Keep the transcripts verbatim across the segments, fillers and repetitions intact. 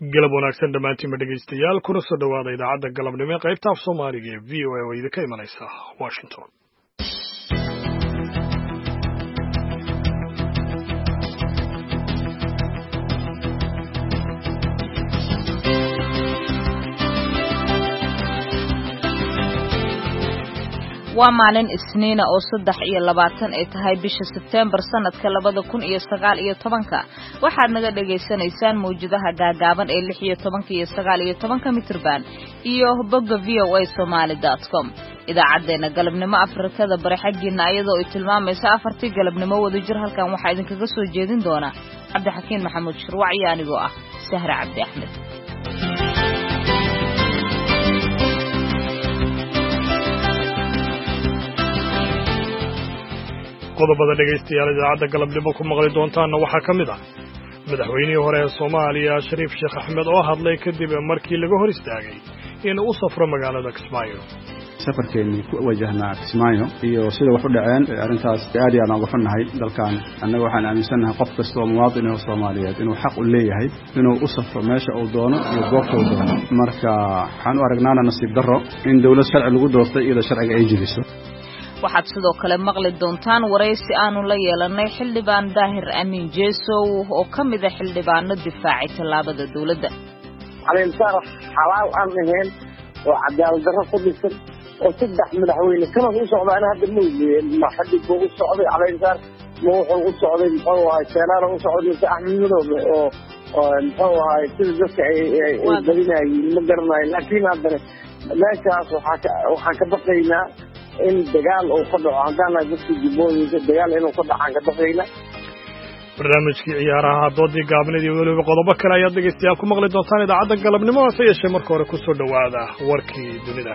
galab wanaagsan dhammaantiinba dhegaystayaal kuna soo dhowaada idaacadda galabnimo ee qaybta af soomaaliga ee v o a oo idinka imanaysa washington. waa maalin isniina oo saddex iyo labaatan ay tahay bisha Sebtembar sanadka labada kun iyo sagaal iyo tobanka waxaad naga dhageysanaysaan mawjadaha gaagaaban ee lix iyo tobanka iyo sagaal iyo tobanka mitirban iyo bogga v o a somali dot com. idaacadeena galabnimo Afrikada bari xaqiina ayadoo ay tilmaamayso afartii galabnimo wadajir halkan waxaa idinkaga soo jeedin doona Cabdixakiin Maxamuud Shirwac iyo anigoo ah Sahra Cabdi Axmed. qodobada dhegaystayaal idaacadda galabnimo ku maqli doontaanna waxaa ka mid ah madaxweynihii hore ee Soomaaliya Shariif Sheekh Axmed oo hadlay kadib markii laga hor istaagay in uu safro magaalada Kismaayo. safarkeeni ku wajahnaa Kismaayo iyo sida wax u dhaceen arrintaas aad iyo aad uga fannahay dalkan annaga waxaan aaminsanahay qof kasta oo muwaadin ah Soomaaliyeed inuu xaq u leeyahay inuu u safro meesha uu doono iyo goobta uu doono marka waxaan u aragnaana nasiib darro in dawlad sharci lagu doortay iyo sharciga ay jibiso. waxaad sidoo kale maqli doontaan waraysi aanu la yeelanay xildhibaan Daahir Amiin Jeesow oo ka mid ah xildhibaano difaacay tallaabada dawladda. Caleensar xalaal aan ahayn oo cadaalad darro ku dhisan oo saddex madaxweyne kana u socdaan hadda ma xadid buu u socday Caleensar ma wuxuu u socday muxuu ahaa Seenaar u socday Axmed Madoobe oo muxuu ahaa sida dadka ay dadinayeen ma garanayo laakiin haddana meeshaas waxaan ka baqaynaa in dagaal uu ka dhaco haddana dadka jibooyinka dagaal inuu ka dhacan ka baqayna. barnaamijkii ciyaaraha doodii gaabneed iyo weliba qodobo kale ayaad dhegaystayaal ku maqli doontaan idaacadda galabnimo hase yeeshee marka hore ku soo dhowaada warkii dunida.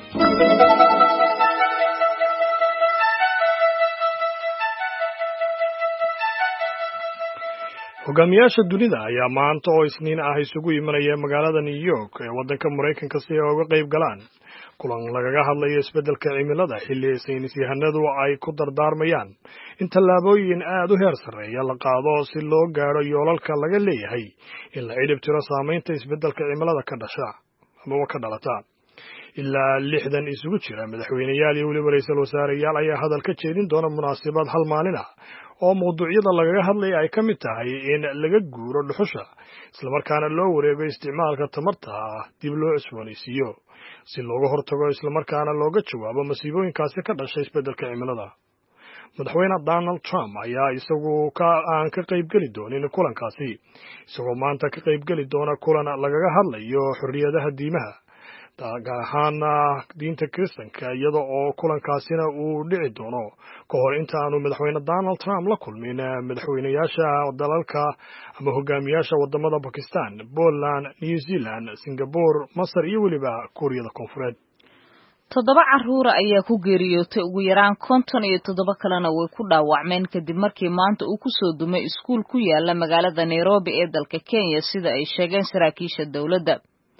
hogaamiyaasha dunida ayaa maanta oo isniin ah isugu imanaya magaalada New York ee waddanka Mareykanka si ay uga qayb galaan kulan lagaga hadlayo isbeddelka cimilada xilli saynis yahanadu ay ku dardaarmayaan in tallaabooyin aad u heer sarreeya la qaado si loo gaaro yoolalka laga leeyahay in la cidhib tiro saamaynta isbeddelka cimilada ka dhasha ama ka dhalata. ilaa lixdan isugu jira madaxweyneyaal iyo weliba ra'iisul wasaareyaal ayaa hadal ka jeedin doona munaasabad hal maalin ah oo mawduucyada lagaga hadlaya ay ka mid tahay in laga guuro dhuxusha isla markaana loo wareego isticmaalka tamarta dib loo cusboonaysiiyo si looga hortago isla markaana looga jawaabo masiibooyinkaasi ka dhashay isbeddelka cimilada. madaxweyne Donald Trump ayaa isagu ka aan ka qayb geli doonin kulankaasi isagoo maanta ka qayb geli doona kulan lagaga hadlayo xorriyadaha diimaha gaar ahaan diinta Kiristaanka iyada oo kulankaasina uu dhici doono ka hor inta aanu madaxweyne Donald Trump la kulmin madaxweynayaasha dalalka ama hogaamiyaasha wadamada Pakistan, Poland, New Zealand, Singapore, Masar iyo weliba Kuuriyada Koonfureed. toddoba carruur ayaa ku geeriyootay ugu yaraan konton iyo toddoba kalena way ku dhaawacmeen kadib markii maanta uu ku soo dumay iskuul ku yaala magaalada Nairobi ee dalka Kenya sida ay sheegeen saraakiisha dawladda.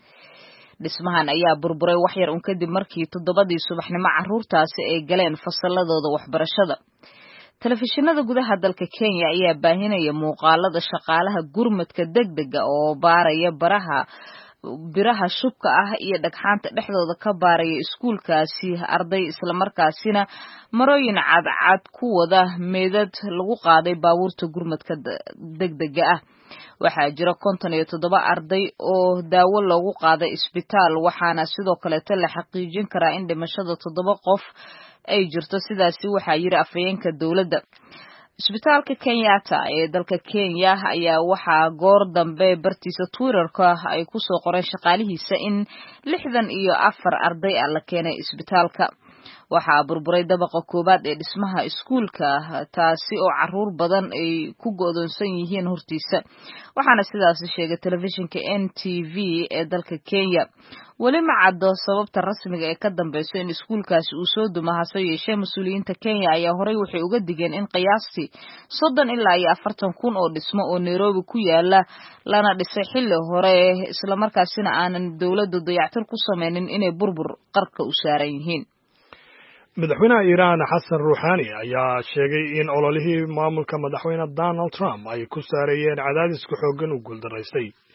dhismahan ayaa burburay wax yar un kadib markii toddobadii subaxnimo carruurtaasi ay galeen fasalladooda waxbarashada. telefishinada gudaha dalka Kenya ayaa baahinaya muuqaalada shaqaalaha gurmadka degdega oo baaraya baraha biraha shubka ah iyo dhagxaanta dhexdooda ka baaraya iskuulkaasi arday isla markaasina marooyin cadcad ku wada meedad lagu qaaday baabuurta gurmadka degdega ah. waxaa jira konton iyo toddoba arday oo daawo loogu qaaday isbitaal waxaana sidoo kale la xaqiijin karaa in dhimashada toddoba qof ay jirto sidaasi waxaa yiri afayeenka dawladda. isbitaalka Kenyatta ee dalka Kenya ayaa waxaa goor dambe bartiisa Twitter-ka ay ku soo qoreen shaqaalihiisa in lixdan iyo afar arday ah la keenay isbitaalka. waxaa burburay dabaqa koobaad ee dhismaha iskuulka taasi oo carruur badan ay ku go'doonsan yihiin hortiisa waxaana sidaas sheegay telefishinka N T V ee dalka Kenya. weli ma caddo sababta rasmiga ee ka dambayso in iskuulkaasi uu soo dumo hase yeeshee mas-uuliyiinta Kenya ayaa horey waxay uga digeen in qiyaastii soddon ilaa iyo afartan kun oo dhismo oo Nairobi ku yaala lana dhisay xilli hore isla markaasina aanan dawladdu dayactir ku sameynin inay burbur qarka u saaran yihiin. madaxweynaha Iiraan Xasan Ruuxaani ayaa sheegay in ololihii maamulka madaxweyne Donald Trump ay ku saareeyeen cadaadis ku xooggan u guuldaraystay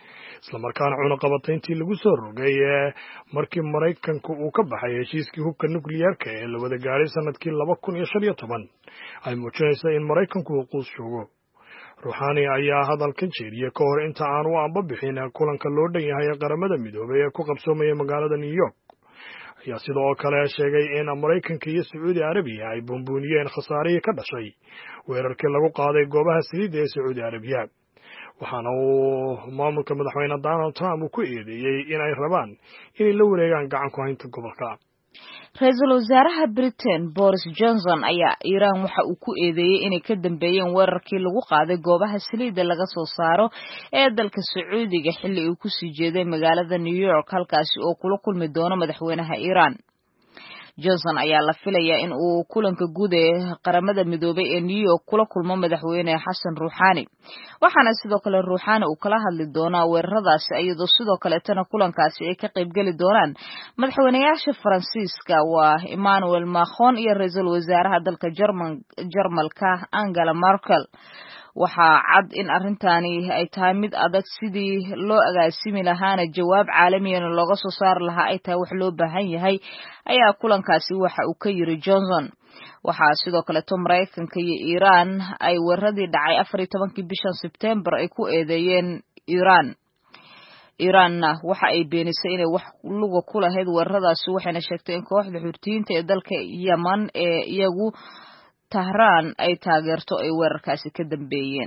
islamarkaana cunaqabatayntii lagu soo rogay markii maraykanku uu ka baxay heshiiskii hubka nukliyeerka ee la wada gaaray sanadkii laba kun iyo shan iyo toban ay muujinaysa in maraykanku uu quus joogo. ruuxaani ayaa hadalkan jeediyey ka hor inta aan u anbabixin kulanka loo dhan yahay ee qaramada midoobay ee ku qabsoomaya magaalada New York. ayaa sidoo kale sheegay in Maraykanka iyo Sacuudi Arabiya ay bumbuuniyeen khasaarihii ka dhashay weerarkii lagu qaaday goobaha saliidda ee Sacuudi Arabiya. waxaana uu maamulka madaxweyne Donald Trump uu ku eedeeyey inay rabaan inay la wareegaan gacan ku haynta gobolka. Ra-iisul wasaaraha Britain Boris Johnson ayaa Iran waxa uu ku eedeeyay inay ka dambeeyeen weerarkii lagu qaaday goobaha saliidda laga soo saaro ee dalka Sacuudiga xilli uu ku sii jeeday magaalada New York halkaasi oo kula kulmi doono madaxweynaha Iran. Johnson ayaa la filayaa in uu kulanka guud ee qaramada midoobay ee New York kula kulmo madaxweyne Xasan Ruuxaani. waxaana sidoo kale Ruuxaani uu kala hadli doonaa weeraradaasi iyadoo sidoo kale tan kulankaasi ay ka qayb gali doonaan madaxweynayaasha Faransiiska waa Emmanuel Macron iyo ra'iisul wasaaraha dalka Jarmalka Angela Merkel. waxaa cad in arrintani ay tahay mid adag sidii loo agaasimi lahaana jawaab caalamiyan looga soo saar lahaa ay tahay wax loo baahan yahay ayaa kulankaasi waxa uu ka yiri Johnson. waxaa sidoo kale to Maraykanka iyo Iran ay weeraradii dhacay afar iyo tobankii bishan September ay ku eedeeyeen Iran. Iranna waxa ay beenisay inay wax luga ku lahayd weeraradaasi waxayna sheegtay in kooxda Xuutiyiinta ee dalka Yemen ee iyagu Tahran ay taageerto ay weerarkaasi ka dambeeyeen.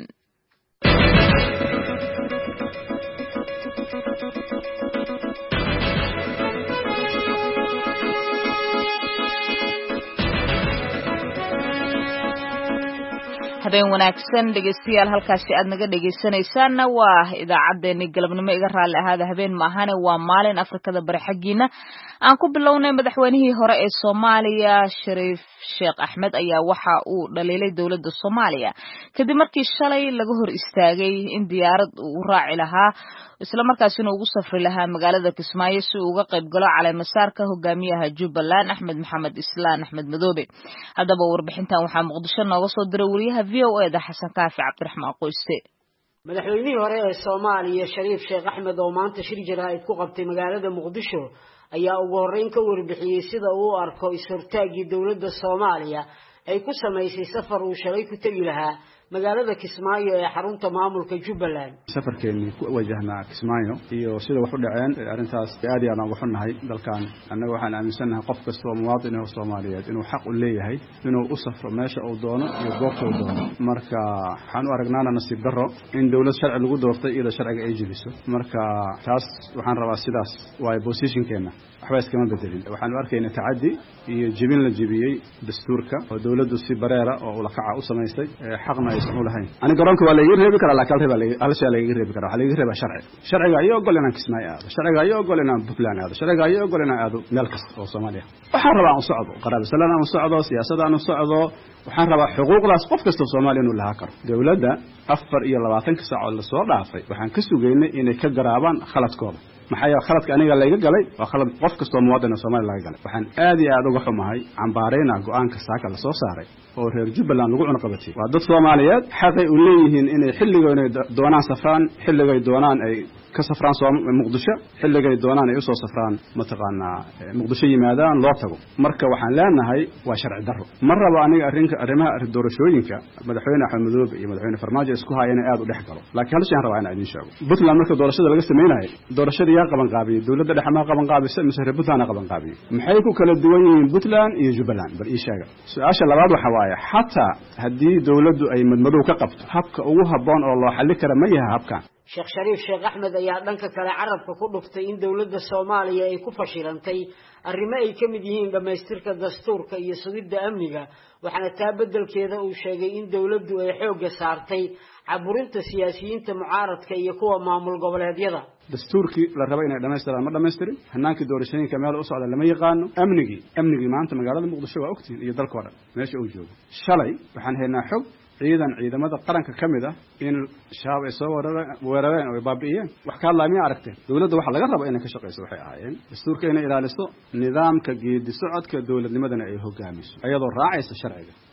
habeen wanaagsan dhegeystayaal halkaasi aad naga dhegeysanaysaana waa idaacadeena galabnimo iga raali ahaada habeen maahane waa maalin Afrikada bari xagiina aan ku bilownay madaxweynihii hore ee Soomaaliya Shariif Sheekh Axmed ayaa waxa uu dhaleelay dawladda Soomaaliya kadib markii shalay laga hor istaagay in diyaarad uu raaci lahaa isla markaasina ugu safri lahaa magaalada Kismaayo si uu uga qayb galo caleemasaarka hogaamiyaha Jubbaland Axmed Maxamed Islaan Axmed Madoobe. haddaba warbixintan waxaa Muqdisho nooga soo diray wariyaha V O A da Xasan Kaafi Cabdiraxmaan Qoyste. madaxweynihii hore ee Soomaaliya Shariif Sheekh Axmed oo maanta shir jaraa'id ku qabtay magaalada Muqdisho ayaa ugu horreyn ka warbixiyay sida uu u arko is-hortaagii dawladda Soomaaliya ay ku samaysay safar uu shalay ku tagi lahaa magaalada Kismaayo ee xarunta maamulka Jubbaland. safarkeeni ku wajahnaa Kismaayo iyo sida wax u dhaceen arintaas aad iyo aan uga xunnahay dalkan annaga waxaan aaminsanahay qof kasta oo muwaadin ah Soomaaliyeed inuu xaq u leeyahay inuu u safro meesha uu doono iyo goobta uu doono. marka waxaan u aragnaana nasiib darro in dawlad sharci lagu doortay iyada sharciga ay jibiso. marka taas waxaan rabaa sidaas waa positionkeena waxba iskama bedelin. waxaan u arkaynaa tacaddi iyo jibin la jibiyay dastuurka oo dawladdu si bareera oo la kaca u samaysay xaqna aysan u lahayn. ani garoonka waa la iga reebi karaa laakiin reeba la hal shay la iga reebi karaa waxa la iga reebaa sharci. sharciga ayaa ogol inaan Kismaayo aado, sharciga ayaa ogol inaan Puntland aado, sharciga ayaa ogol inaan aado meel kasta oo Soomaaliya. waxaan rabaa aan socdo qaraabo salaam aan socdo siyaasadda aan socdo waxaan rabaa xuquuqdaas qof kasta oo Soomaaliya inuu lahaa karo. dawladda afar iyo labaatan saac la soo dhaafay waxaan ka sugaynay inay ka garaabaan khaladkooda. maxay khaladka aniga la iga galay waa khalad qof kasta oo muwaadin ah Soomaaliya laga galay. waxaan aad iyo aad uga xumahay cambaareyna go'aanka saaka la soo saaray oo reer Jubbaland lagu cunaqabatay. waa dad Soomaaliyeed xaqay u leeyihiin inay xilligoona doonaan safraan xilligay doonaan ay ka safraan Muqdisho xilligay doonaan ay u soo safraan mataqaana Muqdisho yimaadaan loo tago. marka waxaan leenahay waa sharci darro. mar raba aniga arrinka arrimaha doorashooyinka madaxweyne Axmed Madoobe iyo madaxweyne Farmaajo isku hayeen aad u dhex galo. laakiin hal shay aan rabaa inaan idin sheego. Puntland marka doorashada laga sameeyay doorashada yaa qaban qaabiyay dawladda dhexe qaban qaabisay mise reer Puntland qaban qaabiyay. maxay ku kala duwan yihiin Puntland iyo Jubbaland bal ii sheega. su'aasha labaad waxa waaye xataa haddii dawladdu ay madmadow ka qabto habka ugu habboon oo loo xalli karo ma yahay habkan. Sheekh Shariif Sheekh Axmed ayaa dhanka kale carabka ku dhuftay in dawladda Soomaaliya ay ku fashilantay arrimo ay ka mid yihiin dhamaystirka dastuurka iyo sugidda amniga waxaana taa beddelkeeda uu sheegay in dawladdu ay xoogga saartay caburinta siyaasiyiinta mucaaradka iyo kuwa maamul goboleedyada. dastuurkii la raba inay dhamaystiraan ma dhamaystirin. hanaankii doorashooyinka meel u socda lama yaqaano. amnigii amnigii maanta magaalada Muqdisho waa ogtiin iyo dalka oo dhan meesha uu joogo. shalay waxaan haynaa xog ciidan ciidamada qaranka kamid ah in shaab ay soo weerareen oo baabi'iyeen. wax ka hadlaamay aragteen dawladda waxa laga rabo inay ka shaqeyso waxay ahaayeen dastuurka inay ilaaliso nidaamka geedi socodka dawladnimadana ay hogaamiso ayadoo raacaysa sharciga.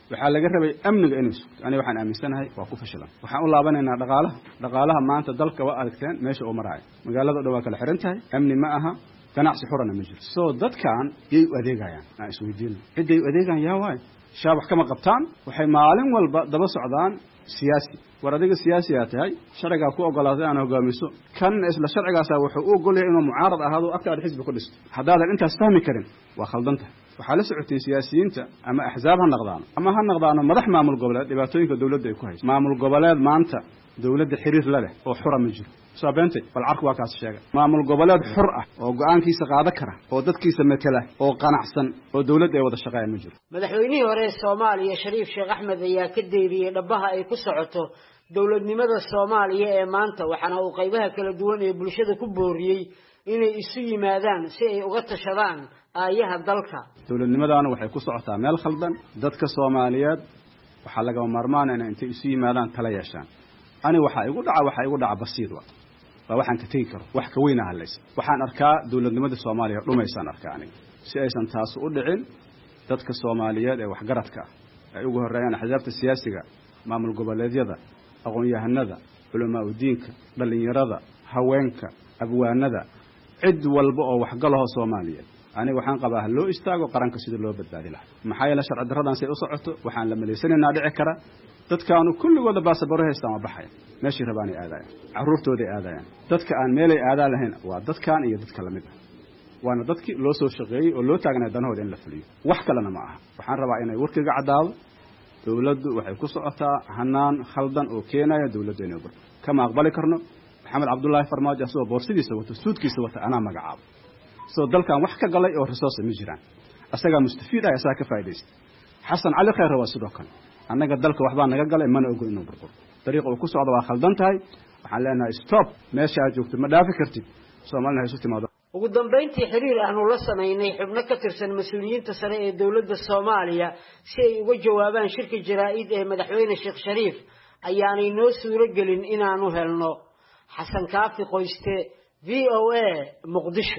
waxaa laga rabay amniga inuu sugto aniga waxaan aaminsanahay waa ku fashilan waxaan u laabanaynaa dhaqaalaha dhaqaalaha maanta dalka waa aragteen meesha uu maraayo magaalada dhan waa kala xiran tahay amni ma aha ganacsi xurana ma jiro soo dadkan yay u adeegayaan aan isweydiino cidday u adeegayaan yaa waay shaabax kama qabtaan waxay maalin walba daba socdaan siyaasi war adiga siyaasi aa tahay sharcigaa ku ogolaatay aan hogaamiso kan isla sharcigaasa wuxuu u ogol yahay inuu mucaarad ahaado agtaada xisbi ku dhisto haddaadan intaas fahmi karin waa khaldan tahay waxaa la socotay siyaasiyiinta ama axzaab ha noqdaano ama ha noqdaano madax maamul goboleed dhibaatooyinka dawladda ay ku hayso maamul goboleed maanta dawladda xiriir la leh oo xura ma jiro saabentay bal arku waa kaas sheegay maamul goboleed xur ah oo go'aankiisa qaada kara oo dadkiisa matala oo qanacsan oo dawladda ay wada shaqeeyaan ma jiro madaxweynihii hore ee Soomaaliya Shariif Sheekh Axmed ayaa ka deeriyay dhabaha ay ku socoto dawladnimada Soomaaliya ee maanta waxaana uu qaybaha kala duwan ee bulshada ku booriyay inay isu yimaadaan si ay uga tashadaan aayaha dalka dawladnimadana waxay ku socotaa meel khaldan dadka Soomaaliyeed waxa laga maarmaan inay inta isu yimaadaan kala yeeshaan ani waxa igu dhaca waxa igu dhaca basiid waa waa waxaan ka tagi karo wax ka weyn ah leys waxaan arkaa dawladnimada Soomaaliya dhumaysan arkaa aniga si aysan taas u dhicin dadka Soomaaliyeed ee wax garadka ay ugu horeeyaan xisabta siyaasiga maamul goboleedyada aqoon-yahanada culamaa u diinka dhalinyarada haweenka abwaanada cid walba oo wax galaho Soomaaliyeed aniga waxaan qabaa loo istaago qaranka sida loo badbaadi lahaa maxay la sharci daradan say u socoto waxaan la maleysanaynaa dhici kara dadkaanu kulligooda baasaboor haystaan waa baxay meeshii rabaanay aadayaan caruurtooda aadayaan dadka aan meelay aadaa lahayn waa dadkan iyo dadka lamid ah waana dadkii loo soo shaqeeyay oo loo taagnaa danahooda in la fuliyo wax kalena ma aha waxaan rabaa inay warkiga cadaado dawladdu waxay ku socotaa hanaan khaldan oo keenaya dawladda inay bar kama aqbali karno maxamed cabdullaahi farmaajo asoo boorsidiisa wato suudkiisa wata ana magacaabo soo dalkan wax ka galay oo resource ma jiraan asaga mustafiid ah asaga ka faa'iideysta xasan cali khayr waa sidoo kale annaga dalka waxbaa naga galay mana ogo inuu burbur dariiqa uu ku socdo waa khaldan tahay waxaan leenahay stop meesha aad joogto ma dhaafi kartid Soomaaliya hayso timaado ugu dambeyntii xiriir aanu la sameynay xubno ka tirsan mas'uuliyiinta sare ee dawladda Soomaaliya si ay uga jawaabaan shirka jaraa'id ee madaxweyne Sheekh Shariif ayaanay noo suuro gelin inaanu helno xasan kaafi qoyste V O A Muqdisho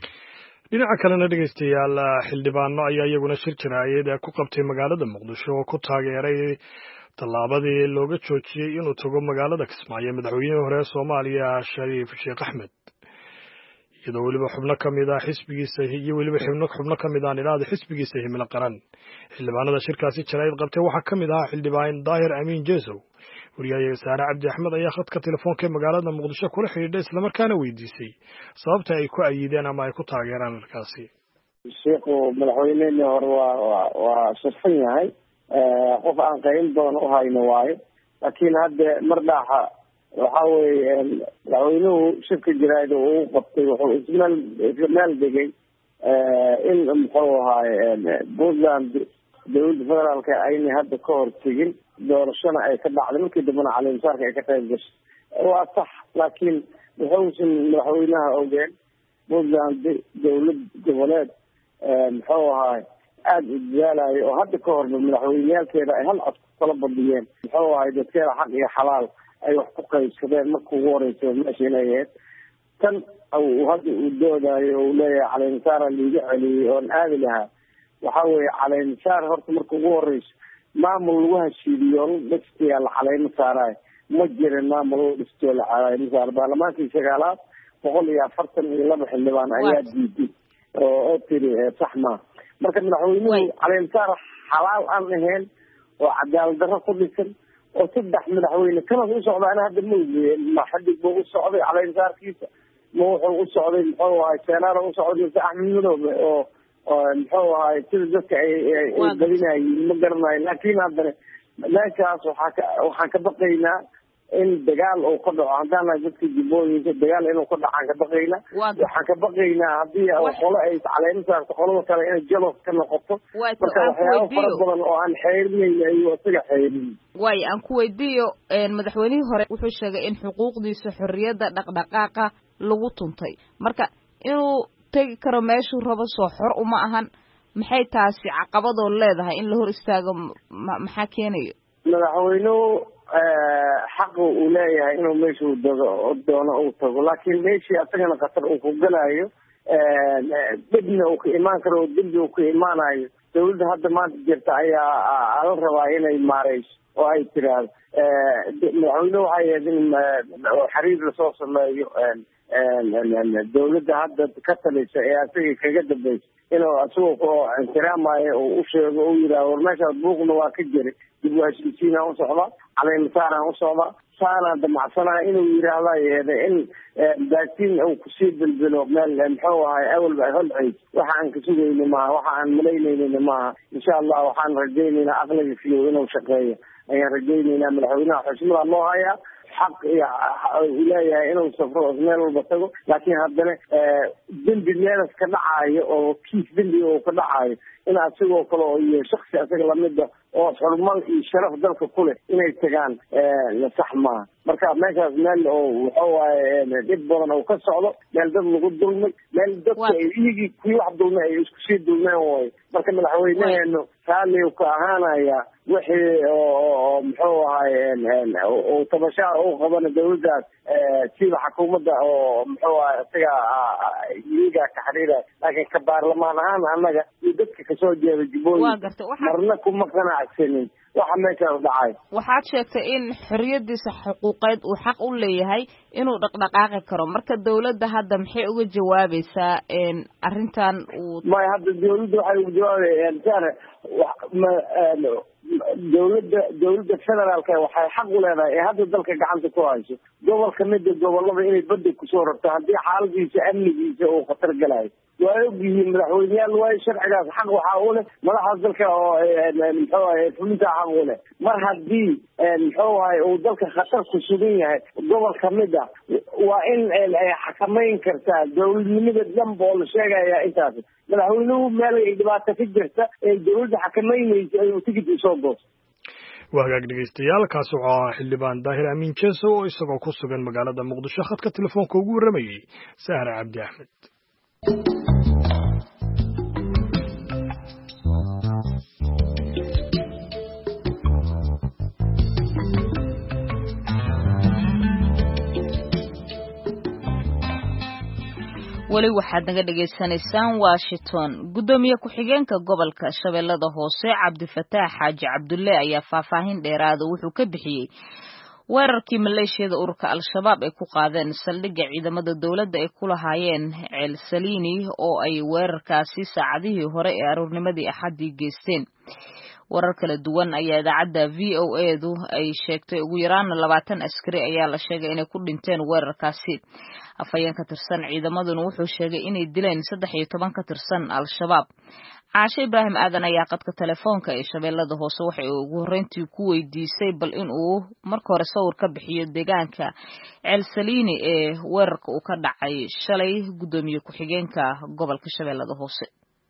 dhinaca kalena dhegeystayaal xildhibaano ayaa iyaguna shir jaraa'id ku qabtay magaalada Muqdisho oo ku taageeray tallaabadii looga joojiyay inuu tago magaalada Kismaayo madaxweynihii hore ee Soomaaliya Shariif Sheekh Axmed iyadoo weliba xubno ka mid ah xisbigiisa iyo weliba xubno xubno ka mid ah nidaamka xisbigiisa himilo qaran xildhibaanada shirkaasi jaraa'id qabtay waxaa ka mid ah xildhibaan Daahir Amiin Jeesow wariyaha Saare Cabdi Axmed ayaa khadka telefoonka magaalada Muqdisho kula xiriiray isla markaana weydiisay sababta ay ku ayideen ama ay ku taageeraan halkaasi sheekhu madaxweynihii hore waa waa shirfan yahay qof aan qayn badan u hayno waayo laakiin hadda mar dhaaxa waxa weeye madaxweynuhu shirka jaraa'id uu qabtay wuxuu ismaal ismaal degay in muxuu ahaay Puntland dawladda federaalka ayna hadda ka hortegin doorashana ay ka dhacday markii dambena caleemasaarka ay ka qayb gashay waa sax laakiin wuxuusan madaxweynaha ogeen Puntland dawlad goboleed muxuu ahaay aada u dadaalayo oo hadda ka horba madaxweyneyaalkeeda ay hal cod kala badiyeen muxuu ahaay dadkeeda xaq iyo xalaal ay wax ku qaybsadeen markii ugu horeysa meesha inay ahayd tan uu hadda uu doodayo uu leeyahay caleemasaara liiga celiyey oon aadi lahaa waxa weeye caleemasaar horta marka ugu horeyso maamul lagu heshiidiyo dhextiya la caleema saarayo ma jirin maamul lagu dhisto la caleema saar baarlamaankii sagaalaad boqol iyo afartan iyo laba xildhibaan ayaa diiday oo oo tiri sax ma marka madaxweynuhu caleemasaar xalaal aan ahayn oo cadaalad darro ku dhisan oo saddex madaxweyne kana u socdaan hadda ma xadig buu u socday caleemasaarkiisa ma wuxuu u socday muxuu ahay seenaada u socday Axmed Madoobe oo muxuu ahay sida dadka ay badinayeen ma garanayo laakiin haddana meeshaas waxaa ka waxaan ka baqaynaa in dagaal uu ka dhaco haddana dadka dibooyinka dagaal inuu ka dhaco aan ka baqaynaa waxaan ka baqaynaa haddii qolo ay caleema saarto qolada kale inay jalos ka noqoto marka waxyaabo fara badan oo aan xeerinayna ayuu isaga xeerin way aan ku weydiiyo madaxweynihii hore wuxuu sheegay in xuquuqdiisa xorriyadda dhaqdhaqaaqa lagu tuntay marka inuu tegi karo meeshuu rabo soo xor uma ahan maxay taasi caqabadoo leedahay in la hor istaago maxaa keenayo madaxweynuhu xaq uu leeyahay inuu meeshuu doono uu tago laakiin meeshii asagana khatar uu ku galayo dibna uu ka imaan karo oo dembi uu ka imaanayo dawladda hadda maanta jirta ayaa la rabaa inay maareyso oo ay tiraahdo madaxweyne waxay ahayd in xiriir lasoo sameeyo dawladda hadda ka talisa ee asaga kaga dambaysa inuu asagoo ixtiraamayo oo u sheego oo yidhahdo war meeshaas buuqna waa ka jiray dib u heshiisiinaan u socdaa caleemasaaraan u socdaa saanaan damacsanaha inuu yidhaahda yeede in baatiin uu kusii bilbilo meel muxuu ahay awalba holcays waxa aan ka sugayna maaha waxa aan malaynayna maaha insha allah waxaan rajaynaynaa aqliga fiyow inuu shaqeeyo ayaan rajaynaynaa madaxweynaha xushmada loo hayaa xaq iyo uu leeyahay inuu safro meel walba tago laakiin haddana dembi meelas ka dhacaayo oo kiis dembiga uu ka dhacaayo in asigoo kale oo iyo shaksi asaga lamida oo xurmal iyo sharaf dalka ku leh inay tagaan sax maaha marka meeshaas meel oo wuxuu waaye dhib badan oo ka socdo meel dad lagu dulmay meel dadka iyagii kuwii wax dulmay ay isku sii dulmeen way marka madaxweyneheenu raalli uu ka ahaanaya wixii oo muxuu ahay oo tabashaa u qabana dawladdaas sida xukuumadda oo muxuu ahay isaga iyaga ka xiriira laakiin ka baarlamaan ahaan annaga iyo dadka kasoo jeeda jubbooyin marna kuma qanacsanin waxa meeshaas dhacay waxaad sheegtay in xorriyadiisa xuquuqeed uu xaq u leeyahay inuu dhaqdhaqaaqi karo marka dawladda hadda maxay uga jawaabaysaa arrintan uu may hadda dawladda waxay uga jawaabayaan dawladda dawladda federaalka waxay xaq u leedahay ee hadda dalka gacanta ku hayso gobol kamida gobolada inay badda kusoo rabto haddii xaaladiisa amnigiisa uu khatar galayo waa ogyihiin madaxweyneyaal waayo sharcigaas xaq waxaa u leh madaxaas dalka oo muxuu ahay fulinta xaq u leh mar haddii muxuu ahay uu dalka khatar ku sugan yahay gobol kamid a waa in ay xakamayn kartaa dawladnimada dhanba oo la sheegaya intaas madaxweynuhu meel ay dhibaato ka jirta ee dawladda xakamaynaysa ayuu tigid usoo goosto waa hagaag dhegeystayaal kaasi wuxuu ahaa xildhibaan daahir amiin jeeso oo isagoo ku sugan magaalada muqdisho khadka telefoonka ugu warramayey sahra cabdi axmed weli waxaad naga dhegaysanaysaan Washington gudoomiye ku-xigeenka gobolka Shabeellada Hoose Cabdifataax Xaaji Cabdulle ayaa faahfaahin dheeraad ah wuxuu ka bixiyay weerarkii maleeshiyada ururka Al-Shabaab ay ku qaadeen saldhigga ciidamada dawladda ay ku lahaayeen Ceel Saliini oo ay weerarkaasi saacadihii hore ee aroornimadii Axadii geysteen warar kala duwan ayaa idaacadda V O A du ay sheegtay ugu yaraan labaatan askari ayaa la sheegay inay ku dhinteen weerarkaasi afhayeen ka tirsan ciidamaduna wuxuu sheegay inay dileen saddex iyo toban ka tirsan Al-Shabaab Caashe Ibraahim Aadan ayaa qadka telefoonka ee Shabeellada Hoose waxay ugu horreyntii ku weydiisay bal in uu marka hore sawir ka bixiyo deegaanka Ceel Saliini ee weerarka uu ka dhacay shalay gudoomiye ku-xigeenka gobolka Shabeellada Hoose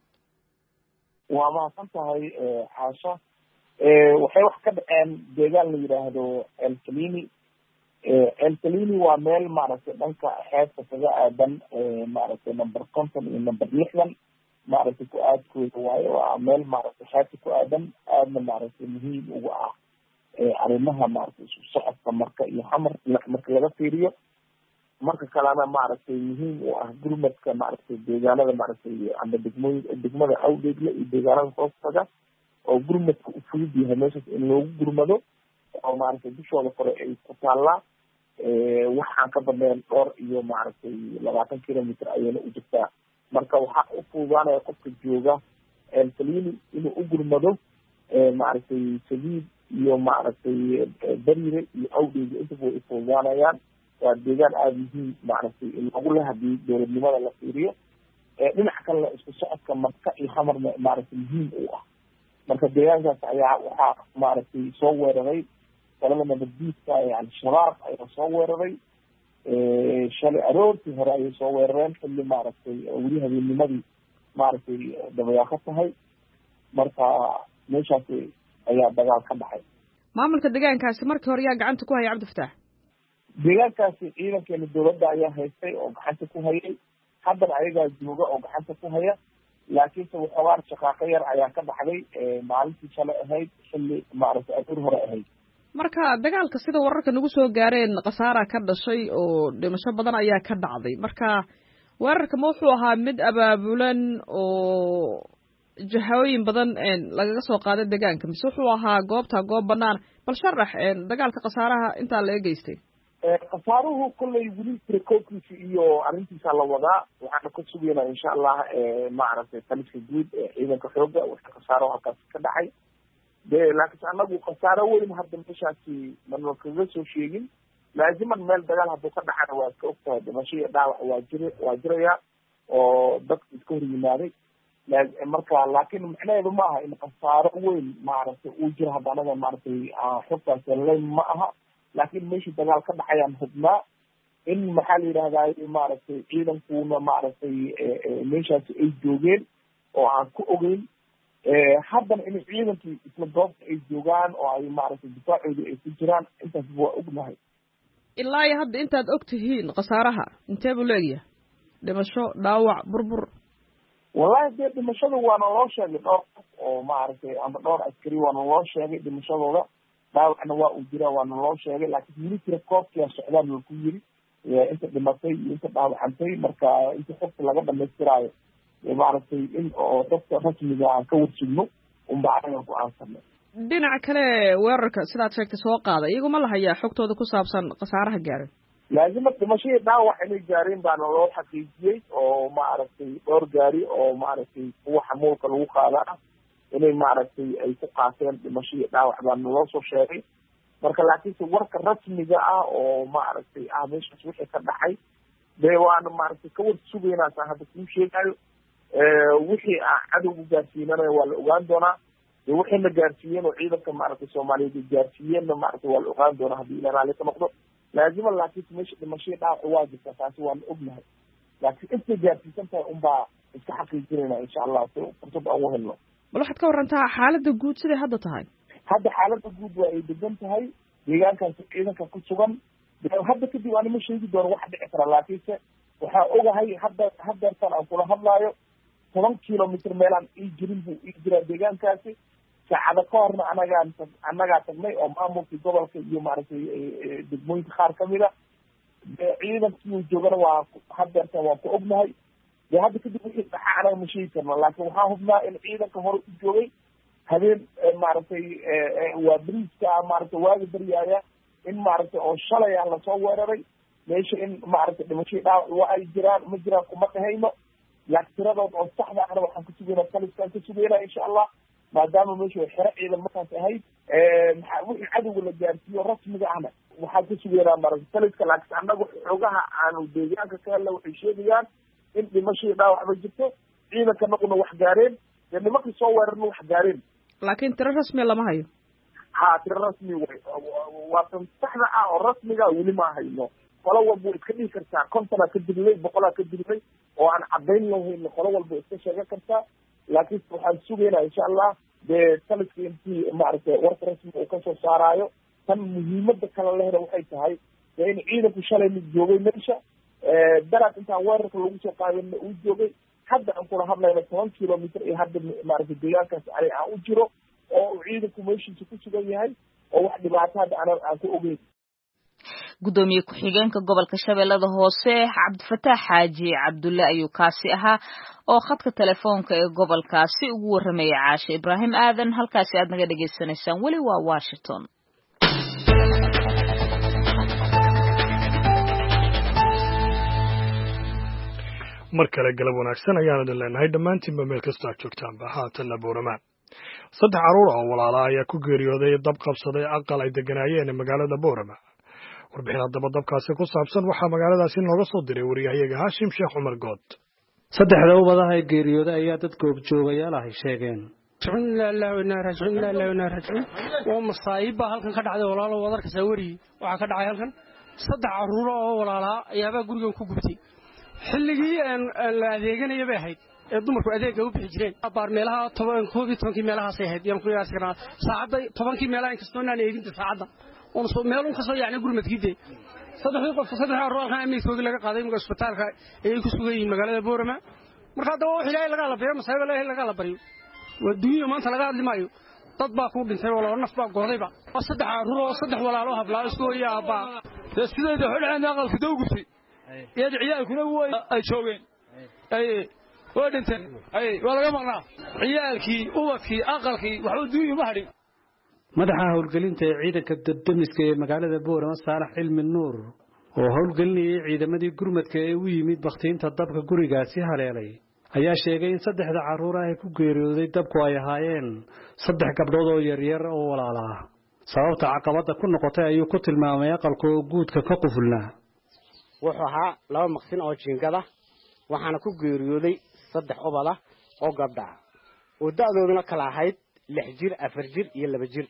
waa mahadsan tahay xaasha waxay wax ka dhaceen deegaan la yidhaahdo Ceel Saliini Ceel Saliini waa meel maaragtay dhanka xeebta kaga aadan maaragtay number konton iyo number lixdan maaragtay ku aadkooda waayo waa meel maaragtay xeebta ku aadan aadna maaragtay muhiim uga ah arrimaha maaragtay isu socodka marka iyo xamar marka laga fiiriyo marka kalena maaragtay muhiim u ah gurmadka maaragtay deegaanada maaragtay ama degmooyin degmada Awdeegle iyo deegaanada hoostaga oo gurmadka u fudud yahay meeshaas in loogu gurmado oo maaragtay dushooda kore ay ku taallaa waxaan ka badnayn dhowr iyo maaragtay labaatan kilomitr ayayna u jirtaa marka waxaa u fududaanaya qofka jooga Ceel Saliini inuu u gurmado maaragtay Saliid iyo maaragtay Bariire iyo Awdeegle intaba way fududaanayaan waa deegaan aada muhiim maaragtay in lagu leh haddii dowladnimada la fiiriyo dhinac kalena isku socodka marka iyo xamarna maaragtay muhiim u ah marka deegaankaas ayaa waxaa maaragtay soo weeraray qolada nabaddiidka ee Al-Shabaab ayaa soo weeraray shalay aroortii hore ayay soo weerareen xilli maaragtay weli habeennimadii maaragtay dabayaaqo tahay marka meeshaas ayaa dagaal ka dhacay maamulka deegaankaasi markii hore yaa gacanta ku haya Cabdifataax deegaankaasi ciidankeena dawladda ayaa haystay oo gacanta ku hayay haddana ayagaa jooga oo gacanta ku haya laakiinse waxoogaan shaqaaqo yar ayaa ka dhacday maalintii shalay ahayd xilli maaragtay aduur hore ahayd marka dagaalka sida wararka nagu soo gaareen khasaara ka dhashay oo dhimasho badan ayaa ka dhacday marka weerarka ma wuxuu ahaa mid abaabulan oo jahooyin badan lagaga soo qaaday deegaanka mise wuxuu ahaa goobta goob banaan bal sharax dagaalka khasaaraha intaa laga geystay khasaaruhu kolley weli tirakoobkiisa iyo arrintiisa la wadaa waxaana ka sugaynaa insha allah maaragtay taliska guud ee ciidanka xooga waxa khasaaro halkaas ka dhacay de laakiin anagu khasaaro weyn hadda meeshaasi mana kaga soo sheegin laaziman meel dagaal hadduu ka dhacana waa iska ogtahay dhimasho iyo dhaawac waa jira waa jiraya oo dadka iska hor yimaaday marka laakiin macnaheedu ma aha in khasaaro weyn maaragtay uu jiro hadda anaga maaragtay xogtaas layn ma aha laakiin meeshii dagaal ka dhacayaan hubnaa in maxaa la yidhahdaa maaragtay ciidankuna maaragtay meeshaasi ay joogeen oo aan ku ogeyn haddana in ciidankii isla goobta ay joogaan oo ay maaragtay difaacoodii ay ku jiraan intaas waa ognahay ilaa iyo hadda intaad og tihiin khasaaraha intee buu leegyahay dhimasho dhaawac burbur wallahi dee dhimashada waana loo sheegay dhowr qof oo maaragtay ama dhowr askari waana loo sheegay dhimashadooda dhaawacna waa uu jiraa waana loo sheegay laakiin weli tira koobkia socdaan la ku yiri inta dhimatay iyo inta dhaawacantay marka inta xogta laga dhamaystiraayo maaragtay in oo dadka rasmiga aan ka warsugno unba anaga go-aansanay dhinaca kale weerarka sidaad sheegtay soo qaada iyaguma la hayaa xogtooda ku saabsan khasaaraha gaaray laazima dhimashadii dhaawac inay gaareen baana loo xaqiijiyey oo maaragtay dhowr gaari oo maaragtay kuwa xamuulka lagu qaadaa inay maaragtay ay ku qaateen dhimashadii dhaawac baana loo soo sheegay marka laakiinse warka rasmiga ah oo maaragtay ah meeshaas wixii ka dhacay dee waana maaragtay ka war sugaynaasaa hadda kuu sheegayo wixii ah cadowga gaarsiinanaya waa la ogaan doonaa de waxayna gaarsiiyeen oo ciidanka maaragtay soomaaliyeed ay gaarsiiyeenna maaragtay waa la ogaan doonaa haddii ila raali ka noqdo laazima laakiinse meesha dhimashadii dhaawaca waa jirta taasi waana ognahay laakiin intay gaarsiisan tahay unbaa iska xaqiijinayna insha allah si fursad aan u helno bal waxaad ka warantaa xaaladda guud siday hadda tahay hadda xaaladda guud waa ay degan tahay deegaankaasi ciidanka ku sugan hadda kadib anima sheegi doono wax dhici kara laakiinse waxaa ogahay hadda hadeertan aan kula hadlaayo toban kilomitr meelaan ii jirin buu ii jiraa deegaankaasi saacada ka horna anagaan annagaa tagnay oo maamulkii gobolka iyo maaragtay degmooyinka qaar kamida ciidankii joogana waa hadeertan waan ku ognahay de hadda kadib wixii dhaxa anaga ma sheegi karno laakiin waxaa hubnaa in ciidanka hore u joogay habeen maaragtay waa briiska maaragtay waaga baryaaya in maaragtay oo shalay ah lasoo weeraray meesha in maaragtay dhimashadii dhaawac waa ay jiraan ma jiraan kuma dhahayno laakiin tiradood oo saxda ahna waxaan ka sugaynaa taliskaan ka sugaynaa insha allah maadaama meesha way xero ciidan markaas ahayd wixii cadowga la gaarsiiyo rasmiga ahna waxaan ka sugaynaa maaragtay taliska laakiin annaga xoogaha aanu deegaanka ka helna waxay sheegayaan in dhimashadii dhaawac ba jirto ciidanka naguna wax gaareen dee nimankii soo weerarna wax gaareen laakiin tiro rasmiya lama hayo ha tiro rasmi way waa tan saxda ah oo rasmiga weli ma hayno qolo walba way iska dhigi kartaa kontonaa ka dilnay boqolaa ka dilnay oo aan caddayn lahayn qolo walba iska sheegan kartaa laakiin waxaan sugaynaa insha allah dee taliska intii maaragtay warka rasmiga uu kasoo saaraayo tan muhiimada kale lehna waxay tahay dee in ciidanku shalay mid joogay meesha daraad intaan weerarka lagu soo qaadana uu joogay hadda aan kula hadlayna toban kilomitr iyo hadda maaragtay deegaankaas ani aan u jiro oo uu ciidanku meeshiisa ku sugan yahay oo wax dhibaato hadda ana aan ku ogeyn gudoomiye ku-xigeenka gobolka shabeellada hoose cabdifataax xaaji cabdulle ayuu kaasi ahaa oo khadka telefoonka ee gobolkaasi ugu warramaya caashe ibraahim aadan halkaasi aad naga dhegaysanaysaan weli waa washington mar kale galab wanaagsan ayaanu idin leenahay dhammaantiinba meel kastoo aad joogtaanba haatanna buuramaan saddex carruur oo walaala ayaa ku geeriyooday dab qabsaday aqal ay deganaayeen magaalada boorama warbixin haddaba dabkaasi ku saabsan waxaa magaaladaasi nooga soo diray wariyahayaga haashim sheekh cumar good saddexda ubadaha ee geeriyooday ayaa dad goobjoogayaal ahay sheegeen waa masaa'iib baa halkan ka dhacday walaalo wadarka saawari waxaa ka dhacay halkan saddex carruuro oo walaalaa ayaabaa gurigan ku gubtay xilligii la adeeganaya bay ahayd ee dumarku adeega u bixi jireen baar meelaha toban koob iyo tobankii meelahaasay ahayd yaan ku yaas karnaa saacadda tobankii meelaha inkastoo inaan eeginta saacadda oon soo meel un kasoo yacni gurmadkiide saddexdii qof saddex carruur halkan amiidkoogii laga qaaday imika isbitaalka ayay ku sugan yihiin magaalada boorama marka haddaba wax ilaahay lagaa la baryo masaa'iba ilaahay lagaa la baryo waa dunya maanta laga hadli maayo dad baa ku dhintay oo laba naf baa goodayba waa saddex carruur oo saddex walaalo hablaa isku hooya aabbaa dee sideeda xodhaceen aqalka dawgurtay يد عيالكنا هو أي شوين أي ودنت أي ولا جمعنا عيالك أوك أقلك وحدوي مهري madaxa howlgelinta ciidanka dabdamiska ee magaalada Boorama Saalax Cilmi Nuur oo howlgelinayay ciidamadii gurmadka ee u yimid waqtiinta dabka gurigaasi haleelay ayaa sheegay in saddexda caruur ah ay ku geeriyooday dabku ay ahaayeen saddex gabdhood oo yar yar oo walaal ah sababta caqabada ku noqotay ayuu ku tilmaamay aqalka oo guudka ka qufulnaa wuxuu ahaa laba maqsin oo jiingada waxaana ku geeriyooday saddex obada oo gabdha oo da'dooduna kala ahayd lix jir afar jir iyo laba jir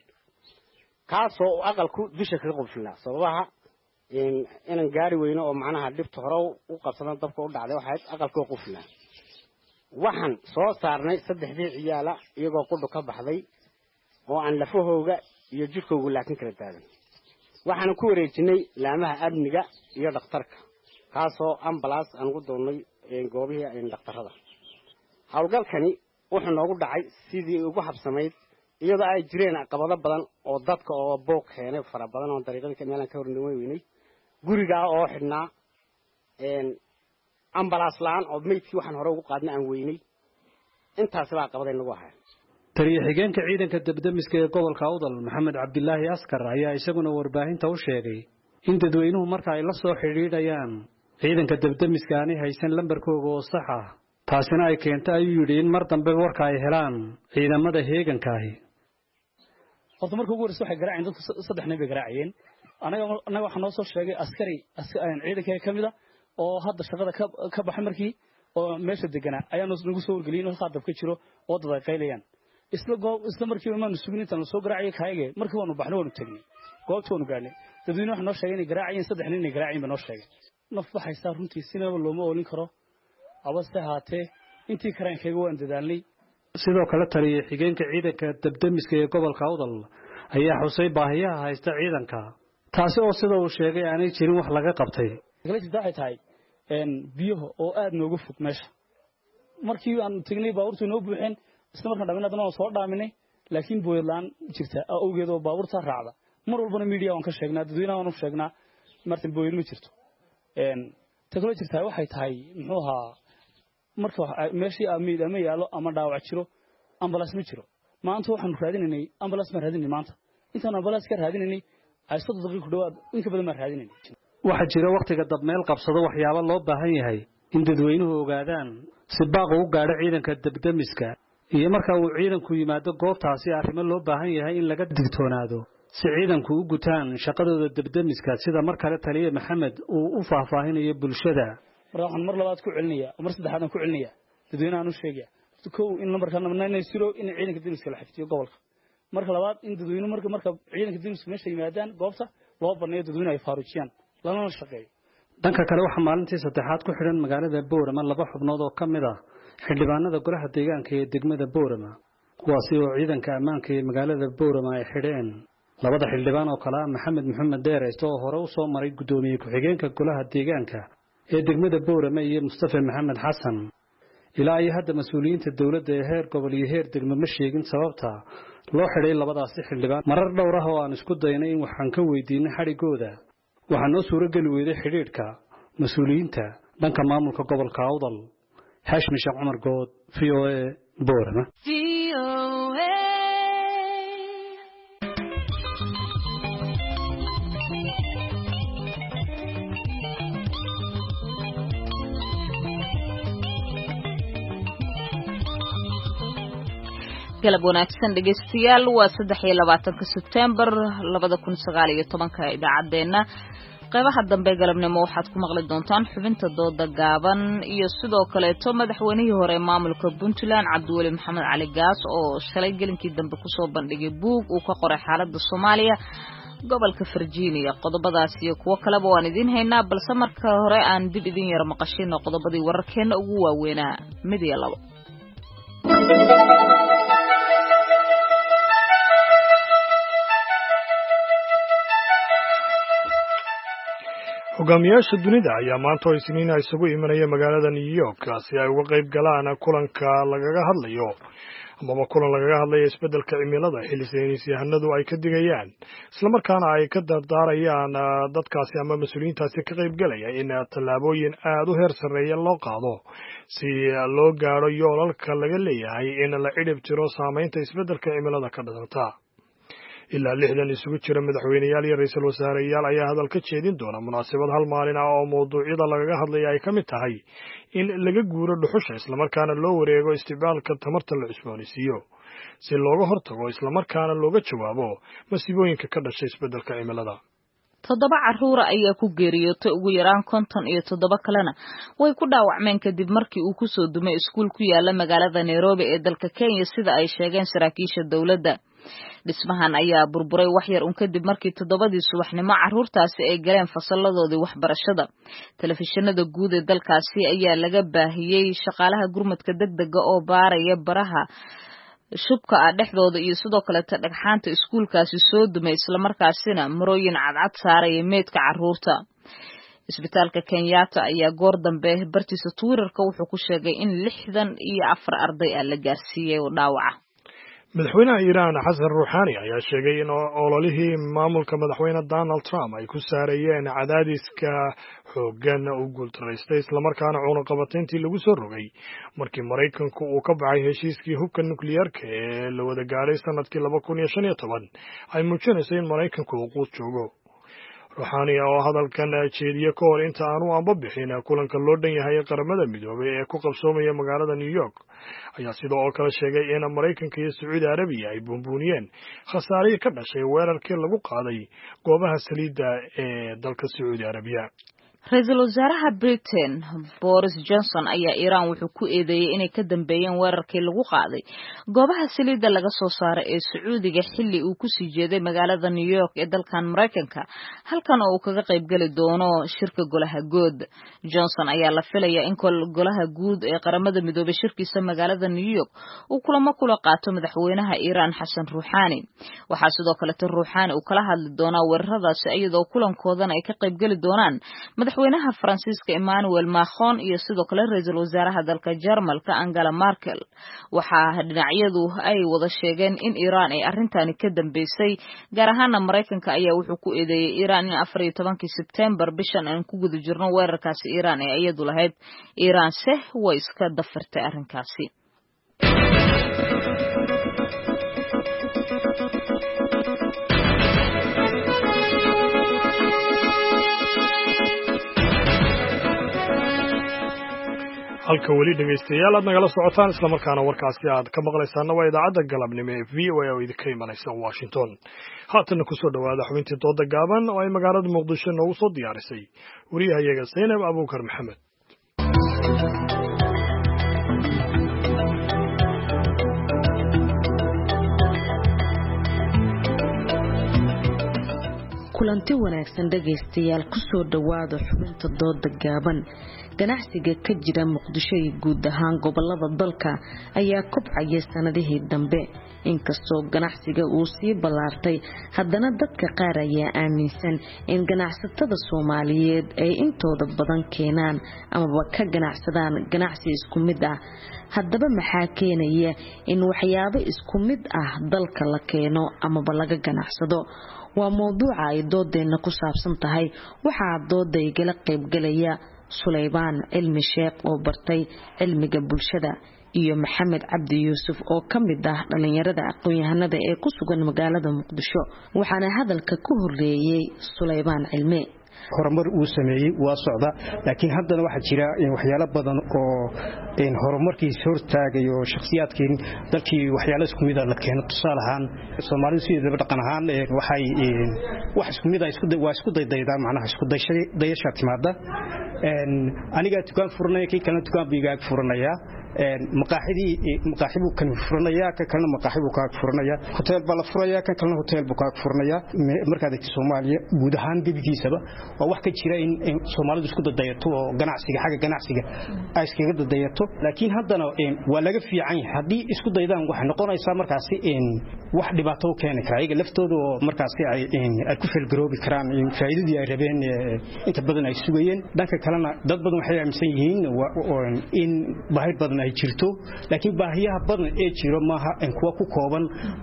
kaasoo aqalku dusha kaga qufulnaa sababaha in inaan gaari weyno oo macnaha dhibta hore u qabsadan dabka u dhacday waxa aqalku qufulnaa waxaan soo saarnay saddexdii ciyaala iyagoo qudhu ka baxday oo aan lafahooga iyo jirkooga laakin kala taagan waxaan ku wareejinay laamaha amniga iyo dhakhtarka kaasoo ambulance aan ugu doonay goobihii dhakhtarada hawlgalkani wuxuu noogu dhacay sidii ugu habsamayd iyadoo ay jireen caqabado badan oo dadka oo boog keenay fara badan oo dariiqadii meelan ka hornimay weynay guriga oo xidhnaa een ambulance laan oo meydkii waxaan hore ugu qaadnay aan weynay intaas baa caqabada nagu ahaa taliye xigeenka ciidanka dabdamiska ee gobolka Awdal Maxamed Cabdillaahi Askar ayaa isaguna warbaahinta u sheegay in dadweynuhu marka ay la soo xiriirayaan ciidanka dabdamiska aanay haysan lambarkooda oo sax ah taasina ay keentay ayuu yidhi in mar dambe warka ay helaan ciidamada heegankaahi horta markii ugu horreysay waxay garaaceen dadku saddex nin bay garaaceen anaga anaga waxa noo soo sheegay askari ciidanka ka mid ah oo hadda shaqada ka baxay markii oo meesha deganaa ayaa nagu soo wargeliyeen oo qaadab ka jiro oo dad ay qaylayaan isla goob isla markii maanu sugin intaan soo garaacay kaayge markii waanu baxnay waanu tagnay goobta waanu gaarnay dadweynuhu waxa noo sheegay in garaacayeen saddex nin in garaacayeen ba noo sheegay naf waxaysaa runtii sinaba looma oolin karo abasta haatee intii karaankayga waan dadaalnay sidoo kale taliye xigeenka ciidanka dabdamiska ee gobolka Awdal ayaa xusay baahiyaha haysta ciidanka taasi oo sida uu sheegay aanay jirin wax laga qabtay galati daay tahay een biyaha oo aad noogu fog meesha markii aan tagnay baabuurtu noo buuxeen isla markaan dhaminadana waan soo dhaaminay laakiin booyadlaan jirta awgeed oo baabuurta raacda mar walbana media waan ka sheegnaa dadweynaha waan u sheegnaa martin booyad ma jirto een taglo jirta waxay tahay muxuu ahaa marka meeshii aamid ama yaalo ama dhaawac jiro ambulance ma jiro maanta waxaan raadinay ambulance ma raadinay maanta intaan ambulance ka raadinay ay soddon daqiiqo dhawaad in ka badan ma raadinay waxa jira waqtiga dab meel qabsado waxyaabo loo baahan yahay in dadweynuhu ogaadaan si baaq u gaadho ciidanka dabdamiska iyo marka uu ciidanku yimaado goobtaasi arrimo loo baahan yahay in laga digtoonaado si ciidanku u gutaan shaqadooda dabdamiska sida mar kale taliye Maxamed uu u faahfaahinayo bulshada waxaan mar labaad ku celinaya mar saddexaad ku celinaya dadweynaha aanu sheegaya kow in lambarka nine zero in ciidanka dabdamiska la xifdiyo gobolka marka labaad in dadweynuhu marka marka ciidanka dabdamiska meesha yimaadaan goobta loo baneeyo dadweynaha ay faarujiyaan lana shaqeeyo dhanka kale waxa maalintii saddexaad ku xidhan magaalada Boorama laba xubnood oo kamid ah xildhibaanada golaha deegaanka ee degmada Boorama kuwaasi oo ciidanka ammaanka ee magaalada Boorama ay xidheen labada xildhibaan oo kala Maxamed Maxamed Deereysto oo hore u soo maray gudoomiye ku-xigeenka golaha deegaanka ee degmada Boorama iyo Mustafa Maxamed Xasan ilaa ay hadda mas'uuliyiinta dawladda ee heer gobol iyo heer degmo ma sheegin sababta loo xidhay labadaasi xildhibaan marar dhowr ah oo aan isku daynay in waxaan ka weydiinay xarigooda waxaan noo suuragali weyday xidhiidhka mas'uuliyiinta dhanka maamulka gobolka Awdal Hashim Sheekh Cumar Good V O A Boorama galab wanaagsan dhageystayaal waa saddex iyo labaatanka September labada kun sagaal iyo tobanka idaacadeena qaybaha dambe galabnimo waxaad ku maqli doontaan xubinta dooda gaaban iyo sidoo kale to madaxweynihii hore maamulka Puntland Cabdiweli Maxamed Cali Gaas oo shalay gelinkii dambe ku soo bandhigay buug uu ka qoray xaaladda Soomaaliya gobolka Virginia qodobadaas iyo kuwa kale waan idin haynaa balse marka hore aan dib idin yar maqashino qodobadii wararkeena ugu waaweynaa mid iyo labo hogaamiyaasha dunida ayaa maanta oo isniin isugu imanaya magaalada New York si ay uga qayb galaan kulanka lagaga hadlayo amaba kulan lagaga hadlaya isbeddelka cimilada xilli saynis yahanadu ay ka digayaan islamarkaana ay ka dardaarayaan dadkaasi ama mas-uuliyiintaasi ka qaybgelaya in tallaabooyin aada u heer sarreeya loo qaado si loo gaadho yoolalka laga leeyahay in la cidhib tiro saamaynta isbeddelka cimilada ka dhalata. ilaa lixdan isugu jira madaxweyneyaal iyo ra-iisul wasaareyaal ayaa hadal ka jeedin doona munaasabad hal maalin ah oo mawduucyada lagaga hadlaya ay ka mid tahay in laga guuro dhuxusha islamarkaana loo wareego isticmaalka tamarta la cusboonaysiiyo si looga hortago islamarkaana looga jawaabo masiibooyinka ka dhashay isbeddelka cimilada. toddoba carruura ayaa ku geeriyootay ugu yaraan konton iyo toddoba kalena way ku dhaawacmeen kadib markii uu ku soo dumay iskuul ku yaala magaalada Nairobi ee dalka Kenya sida ay sheegeen saraakiisha dowladda. dhismahan ayaa burburay wax yar un kadib markii toddobadii subaxnimo carruurtaasi ay galeen fasalladoodii waxbarashada. telefishinada guud ee dalkaasi ayaa laga baahiyey shaqaalaha gurmadka degdega oo baaraya baraha shubka ah dhexdooda iyo sidoo kale dhagxaanta iskuulkaasi soo dumay islamarkaasina marooyin cadcad saaraya meedka carruurta. isbitaalka Kenyatta ayaa goor dambe bartiisa Twitterka wuxuu ku sheegay in lixdan iyo afar arday ah la gaarsiiyay oo dhaawaca. madaxweynaha Iiraan Xasan Ruuxaani ayaa sheegay in ololihii maamulka madaxweyne Donald Trump ay ku saarayeen cadaadiska xooggan uu guultaraystay islamarkaana cunaqabatayntii lagu soo rogay markii Maraykanku uu ka baxay heshiiskii hubka nukliyeerka ee la wada gaadhay sanadkii laba kun iyo shan iyo toban ay muujinayso in Maraykanku uu quus joogo. Ruuxaani oo hadalkan jeediye ka hor inta aanu anba bixin kulanka loo dhan yahay qaramada midoobay ee ku qabsoomaya magaalada New York ayaa sidoo kale sheegay in Maraykanka iyo Sacuudi Arabiya ay buunbuuniyeen khasaare ka dhashay weerarkii lagu qaaday goobaha saliidda ee dalka Sacuudi Arabiya. ra-iisul wasaaraha Britain Boris Johnson ayaa Iran wuxuu ku eedeeyay inay ka dambeeyeen weerarkii lagu qaaday goobaha saliidda laga soo saaray ee Sacuudiga xilli uu ku sii jeeday magaalada New York ee dalkan Maraykanka halkan oo uu kaga qayb gali doono shirka golaha guud. Johnson ayaa la filayaa in golaha guud ee qaramada midoobay shirkiisa magaalada New York uu kulamo kula qaato madaxweynaha Iran Xasan Ruuxaani. waxaa sidoo kale Ruuxaani uu kala hadli doonaa weeraradaasi iyadoo kulankoodana ay ka qayb gali doonaan madaxweynaha Faransiiska Emmanuel Macron iyo sidoo kale ra'iisul wasaaraha dalka Jarmalka Angela Merkel. waxaa dhinacyadu ay wada sheegeen in Iran ay arintani ka dambeysay gaar ahaan Maraykanka ayaa wuxuu ku eedeeyay Iran in afar iyo tobankii September bishan aan ku guda jirno weerarkaasi Iran ee iyadu lahayd. Iran se way iska dafirtay arrinkaasi. halka weli dhegeystayaal aad nagala socotaan isla markaana warkaasi aad ka maqlaysaana waa idaacadda galabnimo ee V O A oo idinka imanaysa Washington. haatana ku soo dhawaada xubintii dooda gaaban oo ay magaalada Muqdisho noogu soo diyaarisay wariyahayaga Zainab Abuukar Maxamed. kulanti wanaagsan dhageystayaal ku soo dhawaada xubinta dooda gaaban. ganacsiga ka jira Muqdisho iyo guud ahaan gobolada dalka ayaa kobcaya sanadihii dambe. inkastoo ganacsiga uu sii balaartay haddana dadka qaar ayaa aaminsan in ganacsatada Soomaaliyeed ay intooda badan keenaan amaba ka ganacsadaan ganacsi isku mid ah. haddaba maxaa keenaya in waxyaabo isku mid ah dalka la keeno amaba laga ganacsado? waa mowduuca ay doodeena ku saabsan tahay. waxaa dooda igala qayb galaya Suleybaan Cilmi Sheekh oo bartay cilmiga bulshada iyo Maxamed Cabdi Yuusuf oo kamid ah dhalinyarada aqoon-yahanada ee ku sugan magaalada Muqdisho. waxaana hadalka ku horeeyay Suleybaan Cilmi. horumar uu sameeyay waa socda laakiin haddana waxa jira waxyaalo badan oo in horumarkiisa hortaagayo shakhsiyaadkeen dalkii waxyaalo isku mid ah la keeno tusaale ahaan Soomaalidu sidoo dhaqan ahaan waxay wax isku mid ah isku waa isku daydaydaa macnaha isku dayasha timaada een aniga tukaan furnay kii kale tukaan biigaag furanaya een maqaaxidii maqaaxibu kan furanaya ka kalena maqaaxibu ka furanaya hotel bala furaya ka kalena hotel buu ka furanaya marka dadka Soomaaliya guud ahaan dibigiisaba waa wax ka jira in Soomaalidu isku dadayato oo ganacsiga xagga ganacsiga ay iskaga dadayato laakiin haddana waa laga fiican yahay hadii isku daydaan wax noqonaysa markaasi in wax dhibaato keeni kara iyaga laftooda oo markaasi ay ay ku filgaroobi karaan in faa'iidadii ay rabeen inta badan ay sugayeen dhanka kalena dad badan waxay aaminsan yihiin in baahi badan ay jirto laakiin baahiyaha badan ee jiro maaha in kuwa ku kooban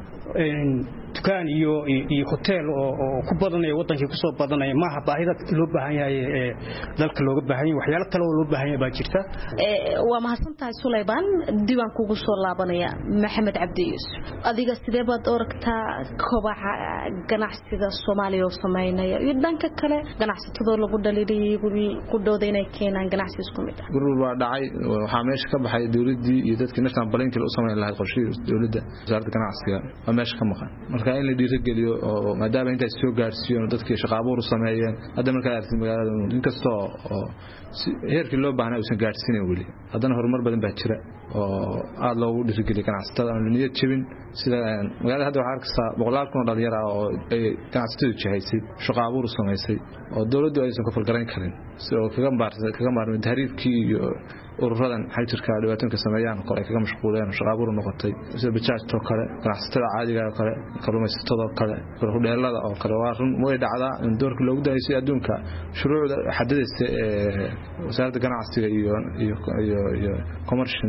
dukaan iyo iyo hotel oo ku badanaya wadankii ku soo badanaya maaha baahida loo baahan yahay ee dalka looga baahan yahay waxyaalo kale oo loo baahan yahay baa jirta ee waa mahadsantahay Sulayban diiwaan kugu soo laabanaya Maxamed Cabdi Yuusuf adiga sidee baad oragtaa kobaca ganacsiga Soomaaliya oo sameynaya iyo dhanka kale ganacsatada lagu dhaliilay ku dooday inay keenaan ganacsi isku mid ah gurur waa dhacay waxa meesha ka baxay dawladii iyo dadkii national planning u sameeyay lahayd qorshihii dawladda wasaaradda ganacsiga waa meesha ka maqan marka in la dhiirigeliyo oo maadaama inta soo gaarsiiyeen dadkii shaqo abuur sameeyeen hadda marka aragtay magaalada inkastoo heerkii loo baahnaa uusan gaarsiinin wali haddana horumar badan baa jira oo aad loogu dhiirigeliyo ganacsatada aan niyad jabin sida magaalada hadda waxaa arkaysaa boqolaal kun oo dhalinyaro ah oo ay ganacsatadu jihaysay shaqo abuur sameysay oo dawladdu aysan ka falgaran karin sidoo kaga maartay kaga maarmay tahriibkii iyo ururadan xajirka dhibaatooyinka sameeyaan oo kale kaga mashquuleen shaqo abuur noqotay sida bajaajto kale ganacsatada caadiga ah kale kalluumaysatada kale hudheelada oo kale waa run way dhacdaa in doorka loogu daayay adduunka shuruucda xadadaysa ee wasaaradda ganacsiga iyo iyo iyo commercial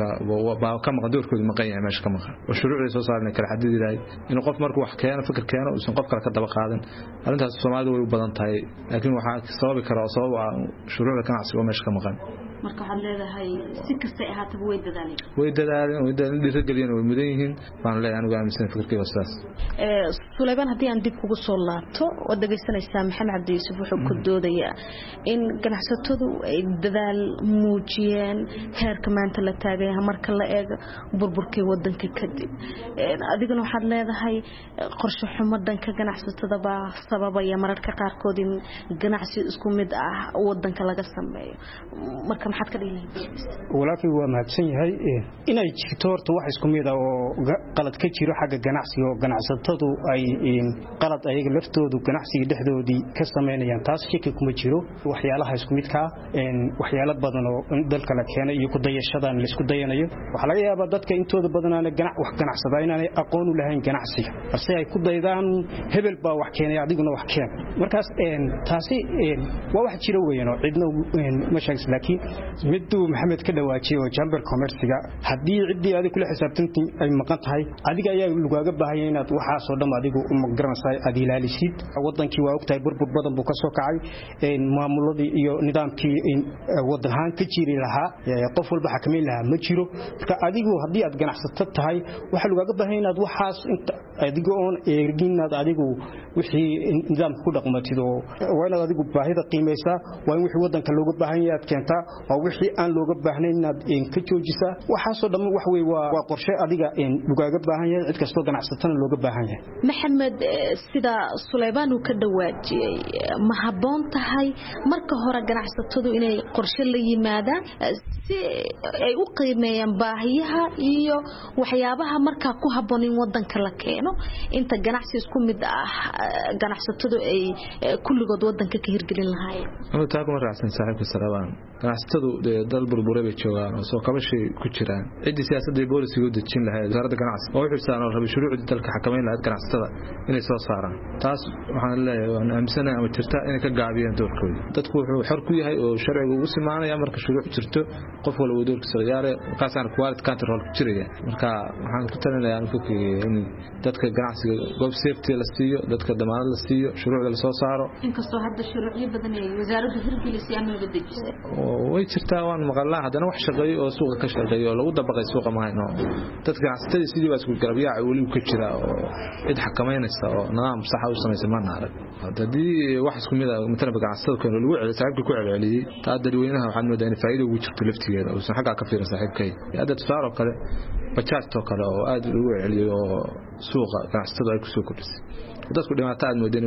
baa ka maqan doorkooda maqan yahay meesha ka maqan oo shuruucda soo saarnay kala xadadiday in qof markuu wax keeno fikir keeno uusan qof kale ka daba qaadan arrintaas Soomaalidu way u badan tahay laakiin waxa sababi kara sabab ah shuruucda ganacsiga oo meesha ka maqan marka waxaad leedahay si kasta ay ahaataba way dadaaleen way dadaaleen way dadaaleen dhiirigeliyeen way mudan yihiin baan leeyahay anigu aaminsan fikirkayga sidaas ee Sulayban hadii aan dib kugu soo laabto oo dhageysanaysaa Maxamed Cabdi Yuusuf wuxuu ku doodayaa in ganacsatadu ay dadaal muujiyeen heerka maanta la taagay marka la eego burburkii wadanka kadib ee adiguna waxaad leedahay qorshe xumo dhanka ganacsatada baa sababaya mararka qaar kood in ganacsi isku mid ah wadanka laga sameeyo marka maxaad ka dhigaysaa walaalkii waa mahadsan yahay inay jirto horta wax isku mid ah oo qalad ka jiro xagga ganacsiga oo ganacsatadu ay qalad ayaga laftoodu ganacsiga dhexdoodii ka sameeyaan taas shaki kuma jiro waxyaalaha isku midka een waxyaalo badan oo dalka la keenay iyo ku dayashadan la isku dayanayo waxa laga yaabaa dadka intooda badan aan ganac wax ganacsada inaan aqoon u lahayn ganacsiga balse ay ku daydaan hebel baa wax keenay adiguna wax keen markaas een taasi een waa wax jiro weeyaan oo cidna ma sheegis laakiin miduu Maxamed ka dhawaajay oo chamber commerce-ga hadii cidii adiga kula xisaabtantii ay maqan tahay adiga ayaa lugaaga baahan inaad waxa soo dham adigu u magaranaysaa adii ilaalisid wadankii waa ogtahay burbur badan buu ka soo kacay een maamuladii iyo nidaamkii wadanhaan ka jiri lahaa qof walba xakameyn lahaa ma jiro marka adigu hadii aad ganacsato tahay waxa lugaaga baahan inaad waxaas inta adiga oon eeginaad adigu wixii nidaamka ku dhaqmatid oo waa inaad adigu baahida qiimeysaa waa in wixii wadanka looga baahan yahay keenta oo wixii aan looga baahnayn inaad ka joojisa waxa soo dham wax way waa qorshe adiga in lugaaga baahan yahay cid kasto ganacsatana looga baahan yahay Maxamed sida Sulayban uu ka dhawaajiyay ma haboon tahay marka hore ganacsatadu inay qorshe la yimaadaan si ay u qiimeeyaan baahiyaha iyo waxyaabaha marka ku haboon in wadanka la keeno inta ganacsi isku mid ah ganacsatadu ay kulligood wadanka ka hirgelin lahaayeen oo taa kuma raacsan saaxiibka Sulayban ganacsatadu dal burburay bay joogaan oo soo kabashay ku jiraan cidii siyaasadda booliska u dejin lahayd wasaaradda ganacsiga oo xirsan oo rabay shuruucda dalka xakameyn lahayd ganacsatada inay soo saaraan taas waxaan leeyahay waan aaminsanahay ama jirta inay ka gaabiyaan doorkooda dadku wuxuu xor ku yahay oo sharciga ugu simaanaya marka shuruuc jirto qof walba uu doorkiisa ciyaare kaasaan quality control ku jiraya marka waxaan ku talinayaa in dadka ganacsiga goob safety la siiyo dadka damaanad la siiyo shuruucda la soo saaro inkastoo hadda shuruucyo badan ay wasaaraddu hirgelisay ama la dejisay way jirtaa waan maqalnaa hadana wax shaqeeyo oo suuqa ka shaqeeyo oo lagu dabaqay suuqa ma hayno dadka ganacsatada sidii baa isku garabyaa wali ka jira oo cid xakameynaysa oo nidaam sax ah u sameeyay ma naarag hadii wax isku mid ah midna ganacsatada kan lagu celiyo saaxiibka ku celceliyay taa dadweynaha waxaan moodaa in faa'iido ugu jirto laftigeeda oo san xaqa ka fiiran saaxiibkay hadda tusaaro kale bajaajto kale oo aad lagu celiyo oo suuqa ganacsatada ay ku soo kordhisay dadku dhimaato aad moodeen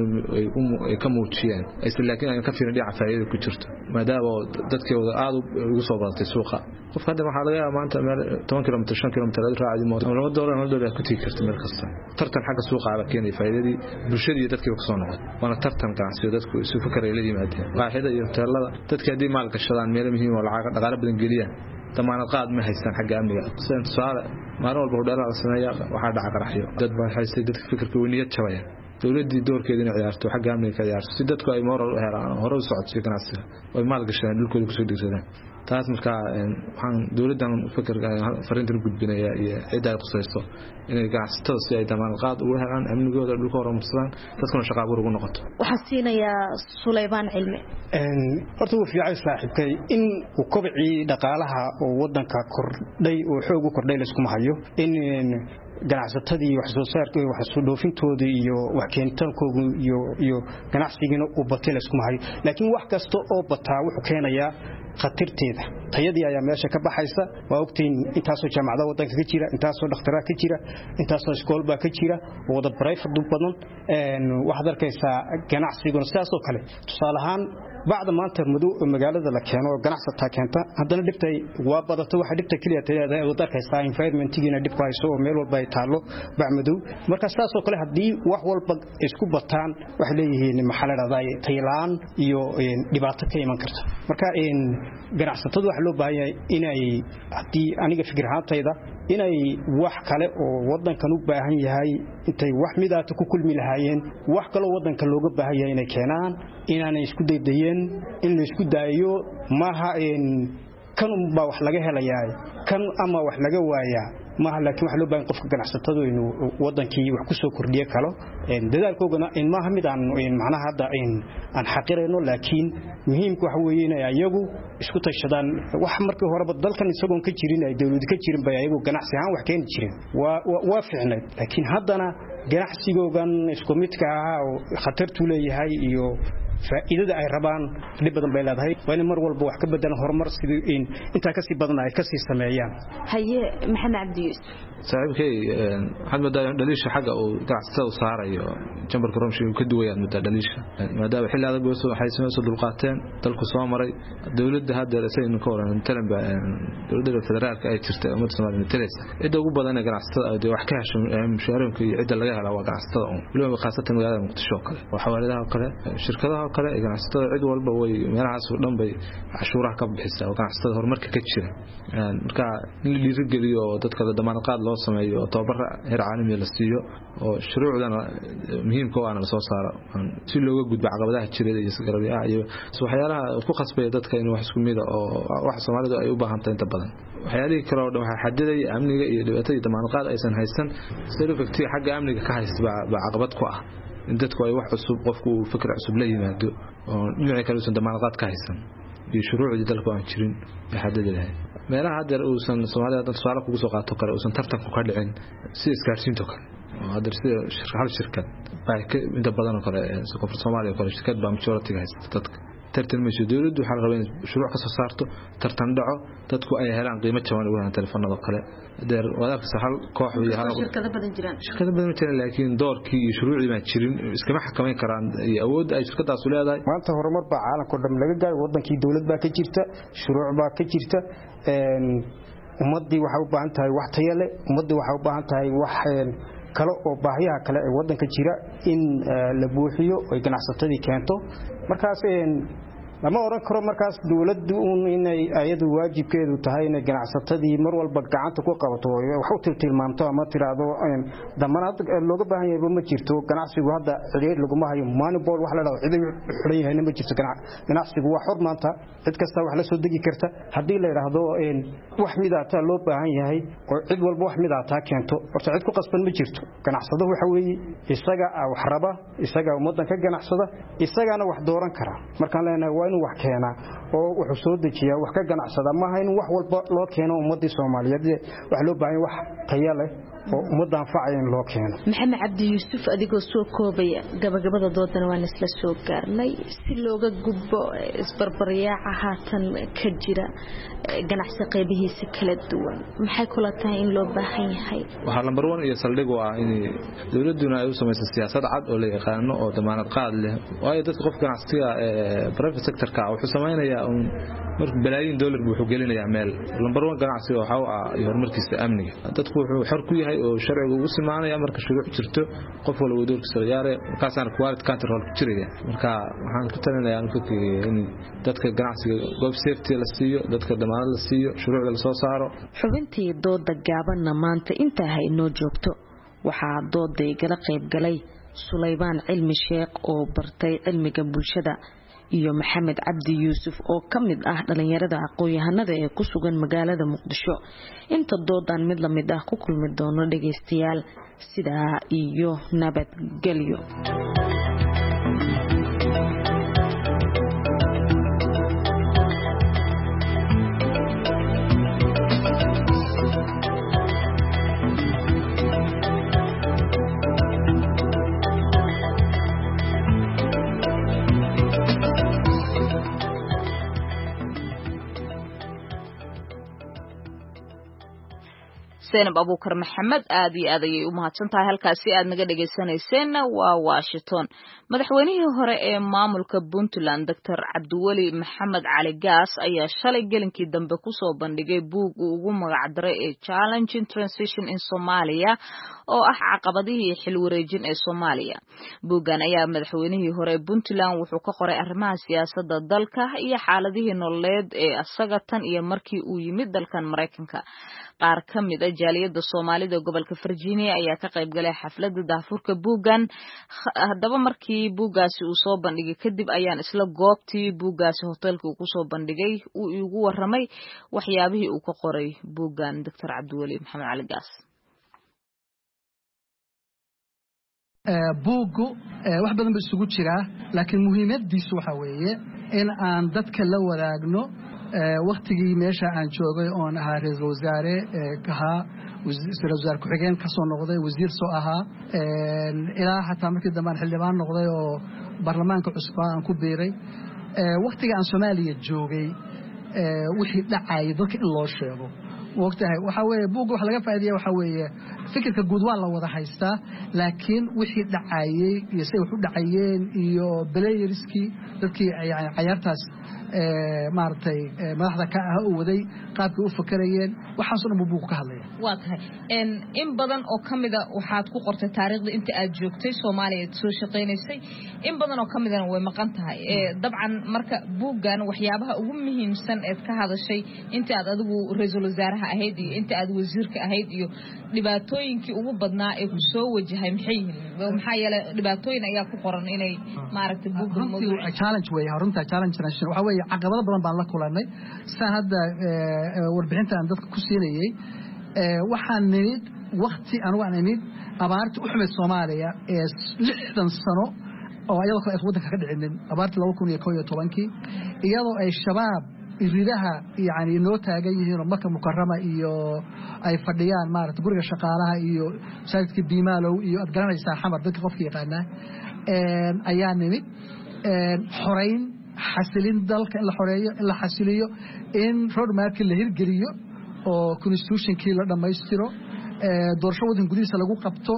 ay ka muujiyeen isla laakiin ay ka fiirin dhinaca faa'iido ku jirto maadaama dadkooda aad ugu soo badatay suuqa qof hadda waxa laga yaabaa maanta meel toban kiiloomitir shan kiiloomitir aad raacdi mooto laba doolar hal doolar ku tii karto meel kasta tartan xagga suuqa ah keenay faa'iidadii bulshada iyo dadkii ka soo noqday wana tartan ganacsiga dadku isu fikray la yimaadeen qaaxida iyo hoteelada dadka hadii maal gashadaan meel muhiim oo lacag dhaqaale badan geliyaan damaanad qaad ma haysan xagga amniga sida tusaale maalin walba hudheelada la sameeyaa waxa dhaca qaraxyo dad baa haystay dadka fikirka weyniyad jabaya dawladii doorkeeda inay ciyaarto xagga amniga ka ciyaarto si dadku ay moral u helaan hore u socodsiin ganacsiga oo maal gashadaan dhulkooda ku soo dhigsadaan taas markaa waxaan dawladdan fikirka fariintan gudbinaya iyo cid ay qosayso inay ganacsatada si ay damaanad qaad ugu helaan amnigooda dhulka horumarsadaan dadkuna shaqo abuur ugu noqoto waxaa siinayaa Sulaymaan Cilmi horta uu fiicay saaxiibkay in uu kobcii dhaqaalaha oo wadanka kordhay oo xoog u kordhay la isku hayo in ganacsatadii wax soo saarka wax soo dhoofintooda iyo wax keenitaankooda iyo iyo ganacsigiina uu batay la isku hayo laakiin wax kasta oo bataa wuxuu keenayaa khatarteeda tayadii ayaa meesha ka baxaysa waa ogtiin intaasoo jaamacadaha wadanka ka jira intaasoo dhakhtarada ka jira intaasoo iskoolba ka jira wada private badan een waxaad arkaysaa ganacsiguna sidaas oo kale tusaale ahaan bacda maanta madow magaalada la keeno ganacsatada keenta haddana dhibtay waa badato waxa dhibta kaliya tayada ay arkaysaa environment-giina dhib hayso oo meel walba ay taalo bac madow marka sidaas oo kale hadii wax walba isku bataan wax leeyihiin maxaladaada taylaan iyo dhibaato ka iman karta marka in ganacsatada wax loo baahan yahay inay hadii aniga fikir ahaantayda inay wax kale oo wadankan u baahan yahay intay wax midaata ku kulmi lahaayeen wax kale oo wadanka looga baahan yahay inay keenaan inaanay isku daydayeen in la isku daayo maaha in kan ba wax laga helayaa kan ama wax laga waayaa maaha laakiin wax loo baahan qofka ganacsatadu inuu wadankii wax ku soo kordhiyo kalo in dadaalkoogana in maaha mid aan in macnaha hadda in aan xaqireyno laakiin muhiimku waxa weeye inay ayagu isku tashadaan wax markii horeba dalkan isagoon ka jirin ay dawladda ka jirin bay ayagu ganacsi ahaan wax keeni jireen waa waa fiicnay laakiin haddana ganacsigoogan isku midka ah oo khatartu leeyahay iyo faa'iidada ay rabaan dib badan bay leedahay waa in mar walba wax ka bedelan horumar sidii in inta ka sii badan ay ka sii sameeyaan haye maxamed cabdi yuusuf saaxiibkay maxamed daayan dhaliisha xaga oo ganacsatada saarayo jambarka romshi uu ka duwayaan muddo dhaliisha maadaama xilli adag oo waxay soo dulqaateen dalku soo maray dawladda hadda saynu ka waran talaba dawladda federaalka ay jirtay umad Soomaaliyeed Teresa cidda ugu badan ee ganacsatada ay wax ka hesho mushaarooyinka iyo cidda laga helo waa ganacsatada waliba khaasatan magaalada Muqdisho kale waxa waaladaha kale shirkadaha kale ganacsatada cid walba way meelahaas oo dhan bay cashuuraha ka bixisaa ganacsatada horumarka ka jira marka in la dhiirigeliyo dadka damaanad qaad loo sameeyo tababar heer caalami la siiyo oo shuruucdana muhiimka ah la soo saaro si looga gudbo caqabadaha jireed iyo isgarabyaha iyo waxyaalaha ku khasbay dadka in wax isku mid ah oo wax Soomaalidu ay u baahan tahay inta badan waxyaalihii kale oo dhan waxa xadiday amniga iyo dhibaatada damaanad qaad aysan haysan sidoo kale xagga amniga ka haysta baa caqabad ku ah in dadku ay wax cusub qofku fikir cusub la yimaado oo dhinaca kale uusan damaanad qaad ka haysan iyo shuruucda dalku aan jirin xadadilahay meelaha hadda uusan Soomaaliya dad su'aalo kugu soo qaato kale uusan tartan ku ka dhicin si iskaarsiinto kale oo hadda sida shirkad hal shirkad bay inta badan kale Koonfur Soomaaliya kale shirkad baa majority haysta dadka tartan meesha dawladdu waxa la rabaa in shuruuc ka soo saarto tartan dhaco dadku ay helaan qiimo jaban ugu helaan telefoonada kale deer wadaadka hal koox iyo hal shirkado badan jiraan shirkado badan jiraan laakiin doorkii iyo shuruucdii ma jirin iskama xakameyn karaan iyo awood ay shirkadaas u leedahay maanta horumar baa caalamka dhan laga gaaray wadankii dawlad baa ka jirta shuruuc baa ka jirta een ummadii waxa u baahan tahay wax tayo leh ummadii waxa u baahan tahay wax kale oo baahiyaha kale ee wadanka jira in la buuxiyo oo ganacsatadii keento markaas een lama oran karo markaas dawladdu inay ayadu waajibkeedu tahay inay ganacsatadii mar walba gacanta ku qabato wax u tilmaamto ama tiraado damanaad looga baahan yahay ma jirto ganacsigu hadda xiriir lagu ma hayo monopoly wax la dhaho cid xiran yahay ma jirto ganacsigu waa xor maanta cid kasta wax la soo degi karta hadii la yiraahdo in wax midaata loo baahan yahay oo cid walba wax midaata keento horta cid ku qasban ma jirto ganacsado waxa weeye isaga wax raba isaga ummadan ka ganacsada isagana wax dooran kara marka leenahay wax keena oo wuxuu soo dejiyaa wax ka ganacsada ma ahayn wax walba loo keeno ummadii Soomaaliyeed wax loo baahan wax tayo leh oo ummadda anfacayeen loo keeno maxamed cabdi yuusuf adigoo soo koobaya gabagabada doodana waan isla soo gaarnay si looga gudbo isbarbariyaaca haatan ka jira ganacsi qaybihiisa kala duwan maxay kula tahay in loo baahan yahay waxa lambar one iyo saldhigu ah in dawladuna ay u sameeyso siyaasad cad oo la yaqaan oo damaanad qaad leh waayo dadka qof ganacsiga ee private sector ka wuxuu sameeynayaa marka balaayin dollar wuxuu gelinayaa meel lambar one ganacsiga waxa uu ah horumarkiisa amniga dadku wuxuu xor ku yahay oo sharcigu ugu simaanaya marka shuruuc jirto qof walba uu doorkiisa ciyaare markaasna quality control ku jiraya marka waxaan ku talinayaa in dadka ganacsiga goob safety la siiyo dadka damaanad la siiyo shuruucda la soo saaro xubintii dooda gaabanna maanta inta hay noo joogto waxaa dooday gala qayb galay Sulaymaan Cilmi Sheekh oo bartay cilmiga bulshada iyo maxamed cabdi yuusuf oo ka mid ah dhalinyarada aqoon-yahanada ee ku sugan magaalada muqdisho. inta doodan mid la mid ah ku kulmi doono dhageystayaal sidaa iyo nabadgelyo. Zainab Abuukar Maxamed aad iyo aad ayay u mahadsantahay halkaasi aad naga dhageysanayseen waa Washington. Madaxweynihii hore ee maamulka Puntland Doctor Cabdiweli Maxamed Cali Gaas ayaa shalay gelinkii dambe ku soo bandhigay buug uu ugu magac daray ee Challenging Transition in Somalia oo ah caqabadihii xil wareejin ee Soomaaliya. Buuggan ayaa madaxweynihii hore ee Puntland wuxuu ka qoray arrimaha siyaasadda dalka iyo xaaladihii nololeed ee asaga tan iyo markii uu yimid dalkan Mareykanka. qaar ka mid ah jaaliyada Soomaalida gobolka Virginia ayaa ka qayb galay xafladda daafurka buuggan. Haddaba markii buuggaasi uu soo bandhigay kadib ayaan isla goobtii buuggaasi hoteelka uu ku soo bandhigay uu igu waramay waxyaabihii uu ka qoray buuggan Doctor Cabdiweli Maxamed Cali Gaas. buuggu wax badan ba isugu jira laakiin muhiimadiisu waxa weeye in aan dadka la wadaagno waqtigii meesha aan joogay oon ahaa ra'iisul wasaare ahaa wasiir wasaar ku xigeen ka soo noqday wasiir soo ahaa ilaa hataa markii dambe aan xildhibaan noqday oo baarlamaanka cusub aan ku biiray waqtiga aan Soomaaliya joogay wixii dhacay dadka in loo sheego waqtiga waxa weeye buugga wax laga faa'iideeyo waxa weeye fikirka guud waa la wada haystaa laakiin wixii dhacay iyo say wax u dhacayeen iyo playerskii dadkii yani ciyaartaas maartay madaxda ka ah oo waday qaabkii u fakarayeen waxaas oo dhan buug ka hadlaya waa tahay in in badan oo kamida waxaad ku qortay taariikhda inta aad joogtay Soomaaliya soo shaqeynaysay in badan oo kamidana way maqan tahay ee dabcan marka buuggan waxyaabaha ugu muhiimsan ee ka hadashay inta aad adigu ra'iisul wasaaraha ahayd iyo inta aad wasiirka ahayd iyo dhibaatooyinkii ugu badnaa ee ku soo wajahay maxay yihiin maxaa yeelay dhibaatooyin ayaa ku qoran inay maaragtay buuggan mawduuc challenge way runta challenge national waxa weeye caqabado badan baan la kulanay saan hadda warbixinta aan dadka ku siinayay waxaan nimid waqti aan waan nimid abaarta u xumay Soomaaliya ee lixdan sano oo ayadoo kale waddanka ka dhicin abaarta laba kun iyo kow iyo toban iyadoo ay shabaab iridaha yani noo taagan yihiin oo marka mukarrama iyo ay fadhiyaan maaragtay guriga shaqaalaha iyo saadka biimaalow iyo ad garanaysaa xamar dadka qofka yaqaana een ayaa nimid een xoreyn xasilin dalka in la xoreeyo in la xasiliyo in roadmap la hirgeliyo oo constitution-kii la dhamaystiro ee doorasho wadan gudihiisa lagu qabto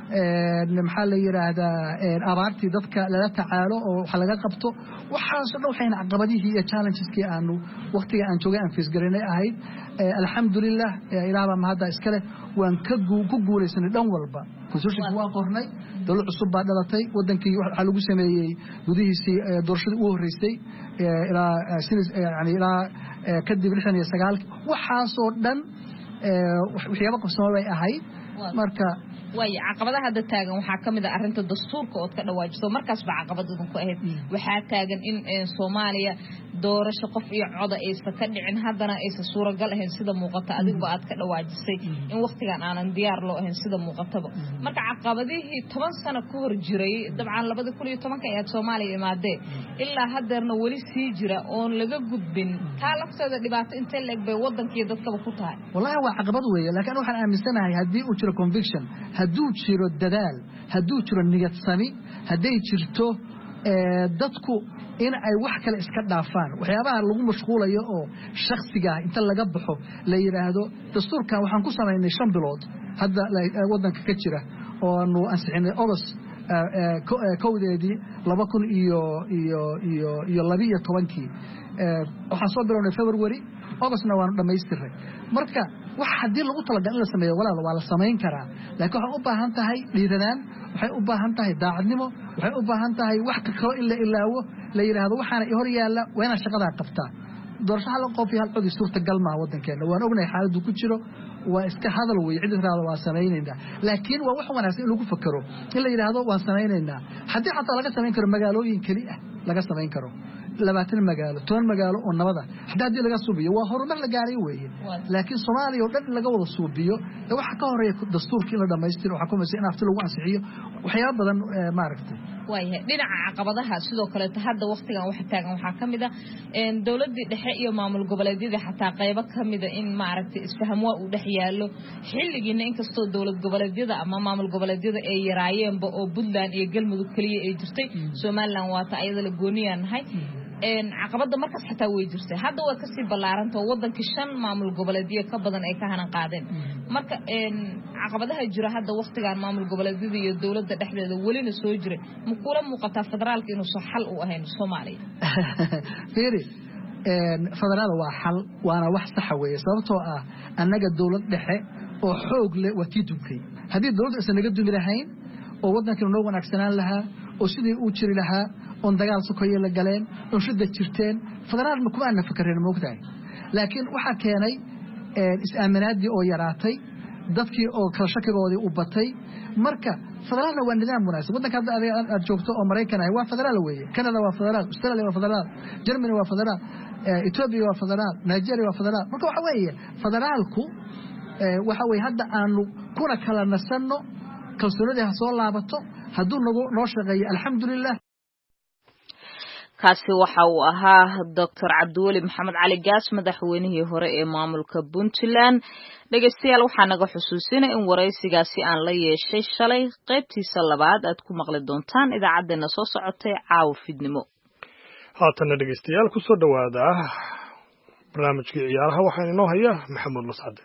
ee maxaa la yiraahdaa abaartii dadka lala tacaalo oo wax laga qabto waxaas oo waxayna caqabadihii iyo challenges-kii aanu waqtiga aan joogay aan face gareynay ahayd alxamdulillah ilaahba ma hadda iskale waan ka ku guuleysanay dhan walba constitution waa qornay dawlad cusub baa dhalatay wadankii waxa lagu sameeyay gudihiisii doorashadii ugu horeysay ilaa yani ilaa kadib lixdan iyo sagaal waxaas oo dhan waxyaabo qabsoon way ahayd marka way caqabadaha hadda taagan waxa kamid ah arinta dastuurka oo ka dhawaajiso markaas ba caqabadadan ku ahayd waxa taagan in Soomaaliya doorasho qof iyo cod aysan ka dhicin haddana aysan suuragal ahayn sida muuqata adigu aad ka dhawaajisay in waqtigan aanan diyaar loo ahayn sida muuqataba marka caqabadihii toban sano ka hor jiray dabcan laba kun iyo toban ayaad Soomaaliya imaadee ilaa haddeerna wali sii jira oo laga gudbin taa lafteeda dhibaato inta leeg bay wadankii dadka ku tahay wallahi waa caqabad weeye laakiin waxaan aaminsanahay hadii uu jiro conviction hadduu jiro dadaal hadduu jiro niyad sami haday jirto dadku in ay wax kale iska dhaafaan waxyaabaha lagu mashquulayo oo shakhsiga inta laga baxo la yiraahdo dastuurkan waxaan ku sameeynay shan bilood hadda wadanka ka jira oo aanu ansixinay obas kowdeedii laba kun iyo iyo iyo iyo laba iyo tobankii waxaan soo bilownay February Augustna waan dhamaystiray marka wax hadii lagu talagalay in la sameeyo walaal waa la sameyn karaa laakiin waxa u baahan tahay dhiiradaan waxay u baahan tahay daacadnimo waxay u baahan tahay wax kale in la ilaawo la yiraahdo waxaana i hor yaala waa in shaqada qabtaa doorasho hal qof iyo hal cod suurta gal ma wadankeena waan ognahay xaaladdu ku jiro waa iska hadal weey cid raado waa sameeynayna laakiin waa wax wanaagsan in lagu fakaro in la yiraahdo waan sameeynayna hadii xataa laga sameyn karo magaalooyin kali ah laga samayn karo labaatan magaalo toban magaalo oo nabada haddii hadii laga suubiyo waa horumar la gaaray weeye laakiin Soomaaliya oo dhan laga wada suubiyo waxa ka horeeya dastuurkii la dhameystiro waxa kuma in afti lagu ansixiyo waxyaabo badan maaragtay waayahay dhinaca caqabadaha sidoo kale hadda waqtigan waxa taagan waxa kamid ah in dawladda dhexe iyo maamul goboleedyada xataa qaybo kamid ah in maaragtay isfaham waa u dhex yaalo xilligiina inkastoo dawlad goboleedyada ama maamul goboleedyada ay yaraayeenba oo Puntland iyo Galmudug kaliya ay jirtay Soomaaliland waa ta ayada la gooniyaanahay een caqabada markaas xataa way jirtay hadda way ka sii ballaaranto wadanka shan maamul goboleedyo ka badan ay ka hanan qaadeen marka een caqabadaha jira hadda waqtigan maamul goboleedyada iyo dawladda dhexdeeda walina soo jiray ma kula muuqata federaalka inuu soo xal u ahayn Soomaaliya fiiri een federaal waa xal waana wax sax weeye sababtoo ah annaga dawlad dhexe oo xoog leh watii dubkay hadii dawladda aysan naga dumi lahayn oo wadanka noo wanaagsanaan lahaa oo sidii uu jiri lahaa on dagaal sokoye la galeen oo shida jirteen federaal ma kuma aan fakareen moogtahay laakiin waxa keenay ee is-aaminaadii oo yaraatay dadkii oo kala shakigoodii u batay marka federaalna waa nidaam munaasib wadanka hadda aad joogto oo Mareykan ah waa federaal weeye Canada waa federaal Australia waa federaal Germany waa federaal Ethiopia waa federaal Nigeria waa federaal marka waxa weeye federaalku waxa weeye hadda aanu kuna kala nasanno kalsoonida soo laabato hadduu noo shaqeeyo alxamdulillah kaasi waxa uu ahaa Doctor Cabdiweli Maxamed Cali Gaas madaxweynihii hore ee maamulka Puntland dhageystayaal waxa naga xusuusinay in wareysigaasi aan la yeeshay shalay qaybtiisa labaad aad ku maqli doontaan idaacadeena soo socotay caawa fidnimo haatan dhageystayaal ku soo dhawaada barnaamijkii ciyaaraha waxaan inoo hayaa Maxamed Mascade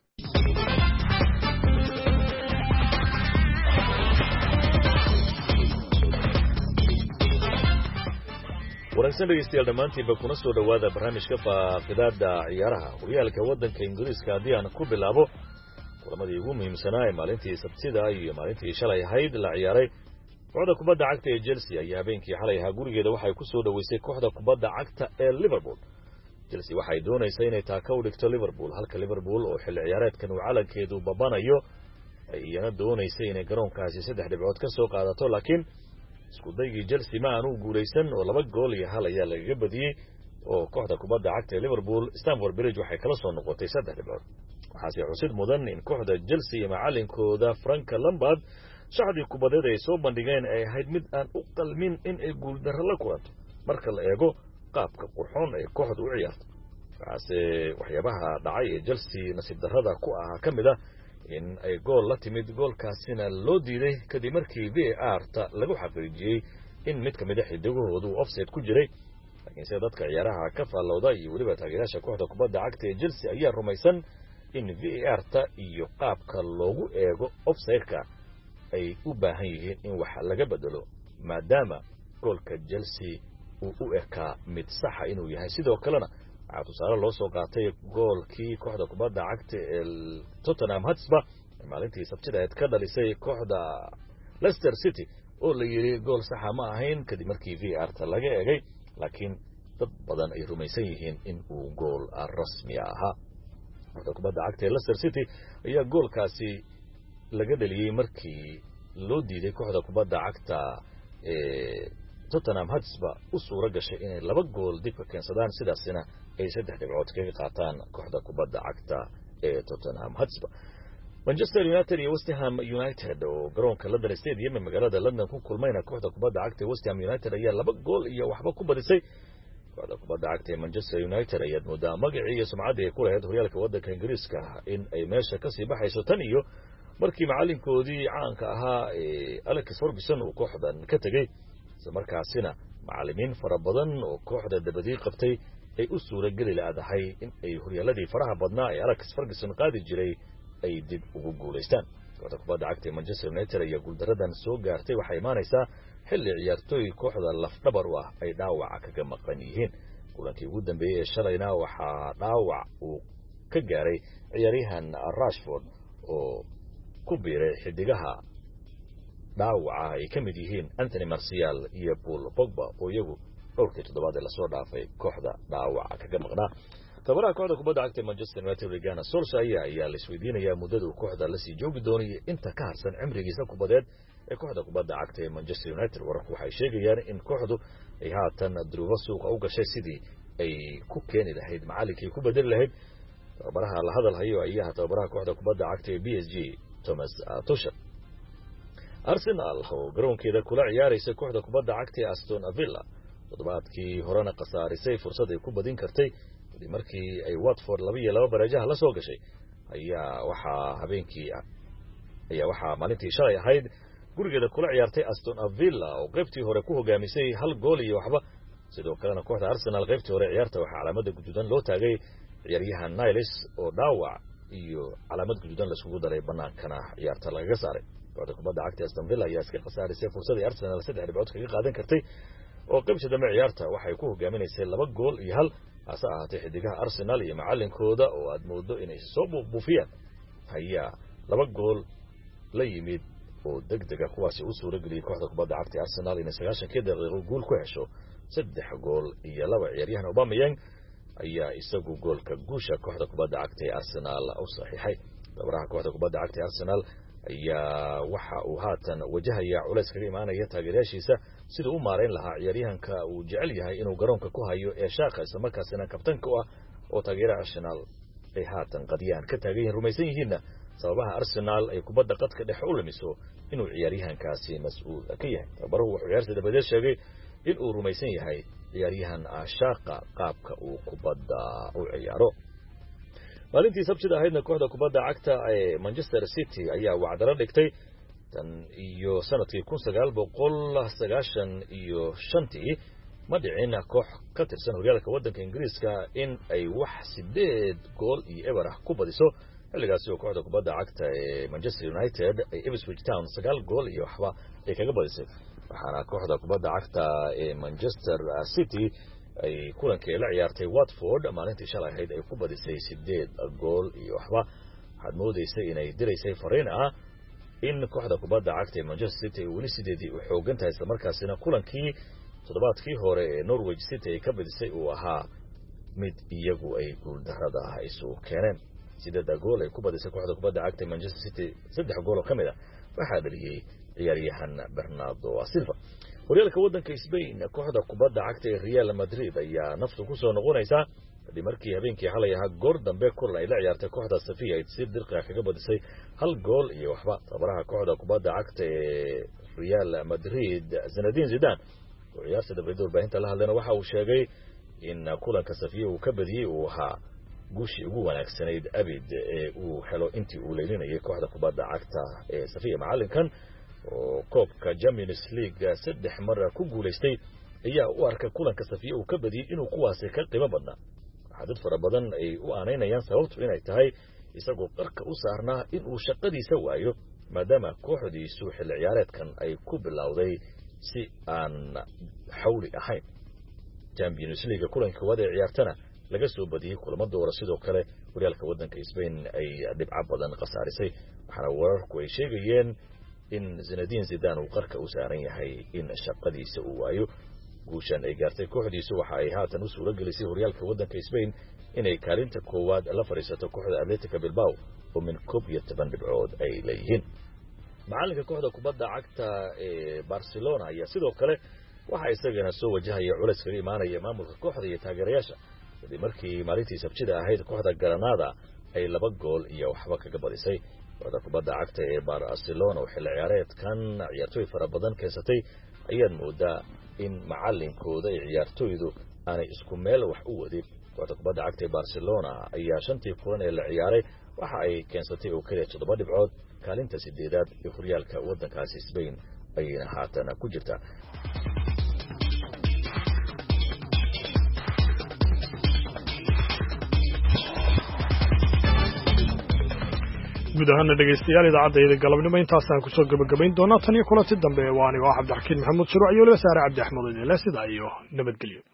wanaagsan dhegeystayaal dhammaantiinba kuna soo dhowaada barnaamijka faaqidaada ciyaaraha horyaalka waddanka ingiriiska haddii aan ku bilaabo kulamadii ugu muhiimsanaa ee maalintii sabtida iyo maalintii shalay ahayd la ciyaaray kooxda kubadda cagta ee Chelsea ayaa habeenkii xalay ahaa gurigeeda waxay ku soo dhaweysay kooxda kubadda cagta ee Liverpool Chelsea waxay doonaysay inay taaka u dhigto Liverpool halka Liverpool oo xilli ciyaareedkan uu calankeedu babanayo ay iyana doonaysay inay garoonkaasi saddex dhibcood ka soo qaadato laakiin isku daygii Chelsea ma aanu guuleysan oo laba gool iyo hal ayaa laga badiyay oo kooxda kubadda cagta ee Liverpool Stamford Bridge waxay kala soo noqotay saddex dhibcood waxaase xusid mudan in kooxda Chelsea iyo macallinkooda Frank Lampard shacabkii kubadeed ay soo bandhigeen ay ahayd mid aan u qalmin in ay guul darro la kulanto marka la eego qaabka qurxoon ee kooxdu u ciyaarto waxaase waxyaabaha dhacay ee Chelsea nasiib darrada ku ahaa ka mid ah in ay gool la timid goolkaasina loo diiday kadib markii V A R ta lagu xaqiijiyay in mid ka mid ah xidigahoodu offside ku jiray laakiin sida dadka ciyaaraha ka faallowda iyo weliba taageerayaasha kooxda kubadda cagta ee Chelsea ayaa rumaysan in V A R ta iyo qaabka loogu eego offside-ka ay u baahan yihiin in wax laga bedelo maadaama goolka Chelsea uu u ekaa mid saxa inuu yahay sidoo kalena waxaa tusaale loo soo qaatay goolkii kooxda kubadda cagta ee Tottenham Hotspur maalintii sabtida ahayd ka dhalisay kooxda Leicester City oo la yiri gool saxa ma ahayn kadib markii V A R ta laga eegay laakiin dad badan ay rumaysan yihiin in uu gool rasmi ahaa kooxda kubadda cagta ee Leicester City ayaa goolkaasi laga dhaliyay markii loo diiday kooxda kubadda cagta ee Tottenham Hotspur u suura gashay inay laba gool dib ka keensadaan sidaasina ay saddex dhibcood kaga qaataan kooxda kubadda cagta ee Tottenham Hotspur Manchester United iyo West Ham United oo garoonka London Stadium ee magaalada London ku kulmayna kooxda kubadda cagta ee West Ham United ayaa laba gool iyo waxba ku badisay kooxda kubadda cagta ee Manchester United ayaa moodaa magacii iyo sumcaddii ay ku lahayd horyaalka waddanka Ingiriiska in ay meesha ka sii baxayso tan iyo markii macalinkoodii caanka ahaa ee Alex Ferguson uu kooxdan ka tagay markaasina macallimiin fara badan oo kooxda dabadii qabtay ay u suura gali laadahay in ay horyaaladii faraha badnaa ee Alex Ferguson qaadi jiray ay dib ugu guuleystaan kooxda kubadda cagta ee Manchester United ayaa guuldaradan soo gaartay waxay imaanaysaa xilli ciyaartooy kooxda lafdhabar u ah ay dhaawaca kaga maqan yihiin kulankii ugu dambeeyay ee shalayna waxaa dhaawac uu ka gaaray ciyaaryahan Rashford oo ku biiray xidigaha dhaawaca ay ka mid yihiin Anthony Martial iyo Paul Pogba oo iyagu dhowrkii toddobaad ee lasoo dhaafay kooxda dhaawaca kaga maqnaa tabaraha kooxda kubadda cagta Manchester United Regan Solskjaer ayaa la isweydiinayaa muddada uu kooxda la sii joogi doono inta ka harsan cimrigiisa kubadeed ee kooxda kubadda cagta ee Manchester United. Wararku waxay sheegayaan in kooxdu ay haatan duruufo suuqa u gashay sidii ay ku keeni lahayd macallinkii ku bedeli lahayd tababaraha la hadal hayo ayaa tababaraha kooxda kubadda cagta ee B S G Thomas Tuchel. Arsenal oo garoonkeeda kula ciyaaraysa kooxda kubadda cagta ee Aston Villa toddobaadkii horena khasaarisay fursad ay ku badin kartay kadib markii ay Watford laba iyo laba barajaha la soo gashay ayaa waxaa habeenkii ayaa waxaa maalintii shalay ahayd gurigeeda kula ciyaartay Aston Villa oo qaybtii hore ku hogaamisay hal gool iyo waxba. sidoo kalena kooxda Arsenal qaybtii hore ciyaarta waxaa calaamada guduudan loo taagay ciyaaryahan Niles oo dhaawac iyo calaamad guduudan la isugu daray banaankana ciyaarta lagaga saaray. kooxda kubadda cagta Aston Villa ayaa iska khasaarisay fursadii Arsenal saddex dhibcood kaga qaadan kartay oo qaybtii dambe ciyaarta waxay ku hogaaminaysay laba gool iyo hal. hase ahaatee xidigaha Arsenal iyo macallinkooda oo aad moodo inay soo buufiyaan ayaa laba gool la yimid oo degdega kuwaasi u suura geliyay kooxda kubadda cagta Arsenal inay sagaashankii daqiiqo gool ku hesho saddex gool iyo laba. ciyaaryahan Aubameyang ayaa isagu goolka guusha kooxda kubadda cagta ee Arsenal u saxiixay. tababaraha kooxda kubadda cagta ee Arsenal ayaa waxa uu haatan wajahaya culays kaga imaanaya taageerayaashiisa sida uu maareyn lahaa ciyaaryahanka uu jecel yahay inuu garoonka ku hayo ee Shaka isla markaasina kabtanka u ah oo taageeraha Arsenal ay haatan qadiyaan ka taagan yihiin rumaysan yihiinna sababaha Arsenal ay kubadda qadka dhex u lumiso inuu ciyaaryahankaasi mas'uul ka yahay. tababaruhu wuxuu ciyaarta dabadeed sheegay in uu rumaysan yahay ciyaaryahan Shaka qaabka uu kubadda u ciyaaro. maalintii sabtida ahaydna kooxda kubadda cagta ee Manchester City ayaa wacdaro dhigtay tan iyo sanadkii kun sagaal boqol sagaashan iyo shantii ma dhicin koox ka tirsan horyaalka waddanka Ingiriiska in ay wax sideed gool iyo eber ah ku badiso. xilligaasi oo kooxda kubadda cagta ee Manchester United ay Ipswich Town sagaal gool iyo waxba ay kaga badisay. waxaana kooxda kubadda cagta ee Manchester City ay kulankii la ciyaartay Watford maalintii shalay ahayd ay ku badisay sideed gool iyo waxba. waxaad moodaysay inay diraysay fariin ah in kooxda kubadda cagta ee Manchester City ay weli sideedii u xoogan tahay isla markaasina kulankii toddobaadkii hore ee Norwich City ay ka badisay uu ahaa mid iyagu ay guuldarrada ah isu keeneen. sideeda gool ay ku badisay kooxda kubadda cagta ee Manchester City saddex gool oo ka mid ah waxaa dhaliyay ciyaaryahan Bernardo Silva. horyaalka waddanka Spain kooxda kubadda cagta ee Real Madrid ayaa naftu ku soo noqonaysa kadib markii habeenkii xalay ahaa goor dambe kulan ay la ciyaartay kooxda Sevilla ay si dirqi ah kaga badisay hal gool iyo waxba. tababaraha kooxda kubadda cagta ee Real Madrid Zinedine Zidane oo ciyaarta dabadeed warbaahinta la hadlayna waxa uu sheegay in kulanka Sevilla uu ka badiyay uu ahaa guushii ugu wanaagsanayd abid ee uu helo intii uu leelinayay kooxda kubadda cagta ee Sevilla. macallinkan oo koobka Champions League saddex mar ku guuleystay ayaa u arkay kulanka Sevilla uu ka badiyay inuu kuwaasi ka qiimo badnaa. waxaa dad fara badan ay u aaneynayaan sababtu inay tahay isagoo qarka u saarnaa in uu shaqadiisa waayo maadaama kooxdiisu xilli ciyaareedkan ay ku bilowday si aan xawli ahayn. Champions League kulankii koowaad ee ciyaartana laga soo badiyay kulamo doora. sidoo kale horyaalka waddanka Spain ay dhibco badan khasaarisay. waxaana wararku ay sheegayeen in Zinedine Zidane uu qarka u saaran yahay in shaqadiisa uu waayo. guushan ay gaartay kooxdiisu waxa ay haatan u suura gelisay horyaalka waddanka Spain inay kaalinta koowaad la fariisato kooxda Atletico Bilbao oo min koob iyo toban dhibcood ay leeyihiin. macallinka kooxda kubadda cagta ee Barcelona ayaa sidoo kale waxa isagana soo wajahaya culays kaga imaanaya maamulka kooxda iyo taageerayaasha kadib markii maalintii sabtida ahayd kooxda Granada ay laba gool iyo waxba kaga badisay. kooxda kubadda cagta ee Barcelona oo xilli ciyaareedkan ciyaartooy fara badan keensatay ayaad moodaa in macallinkooda iyo ciyaartooydu aanay isku meel wax u wadin. kooxda kubadda cagta ee Barcelona ayaa shantii kulan ee la ciyaaray waxa ay keensatay oo kaliya toddoba dhibcood. kaalinta sideedaad ee horyaalka waddankaasi Spain ayayna haatan ku jirtaa. guud ahaana dhegaystayaal idaacadda galabnimo intaasaan kusoo gabagabayn doonaa tan iyo kulanti dambe waa anigo Cabdiraxiin Maxamuud Shuruuc iyo Saare Cabdi Axmed oo idin leh sidaa iyo nabadgelyo.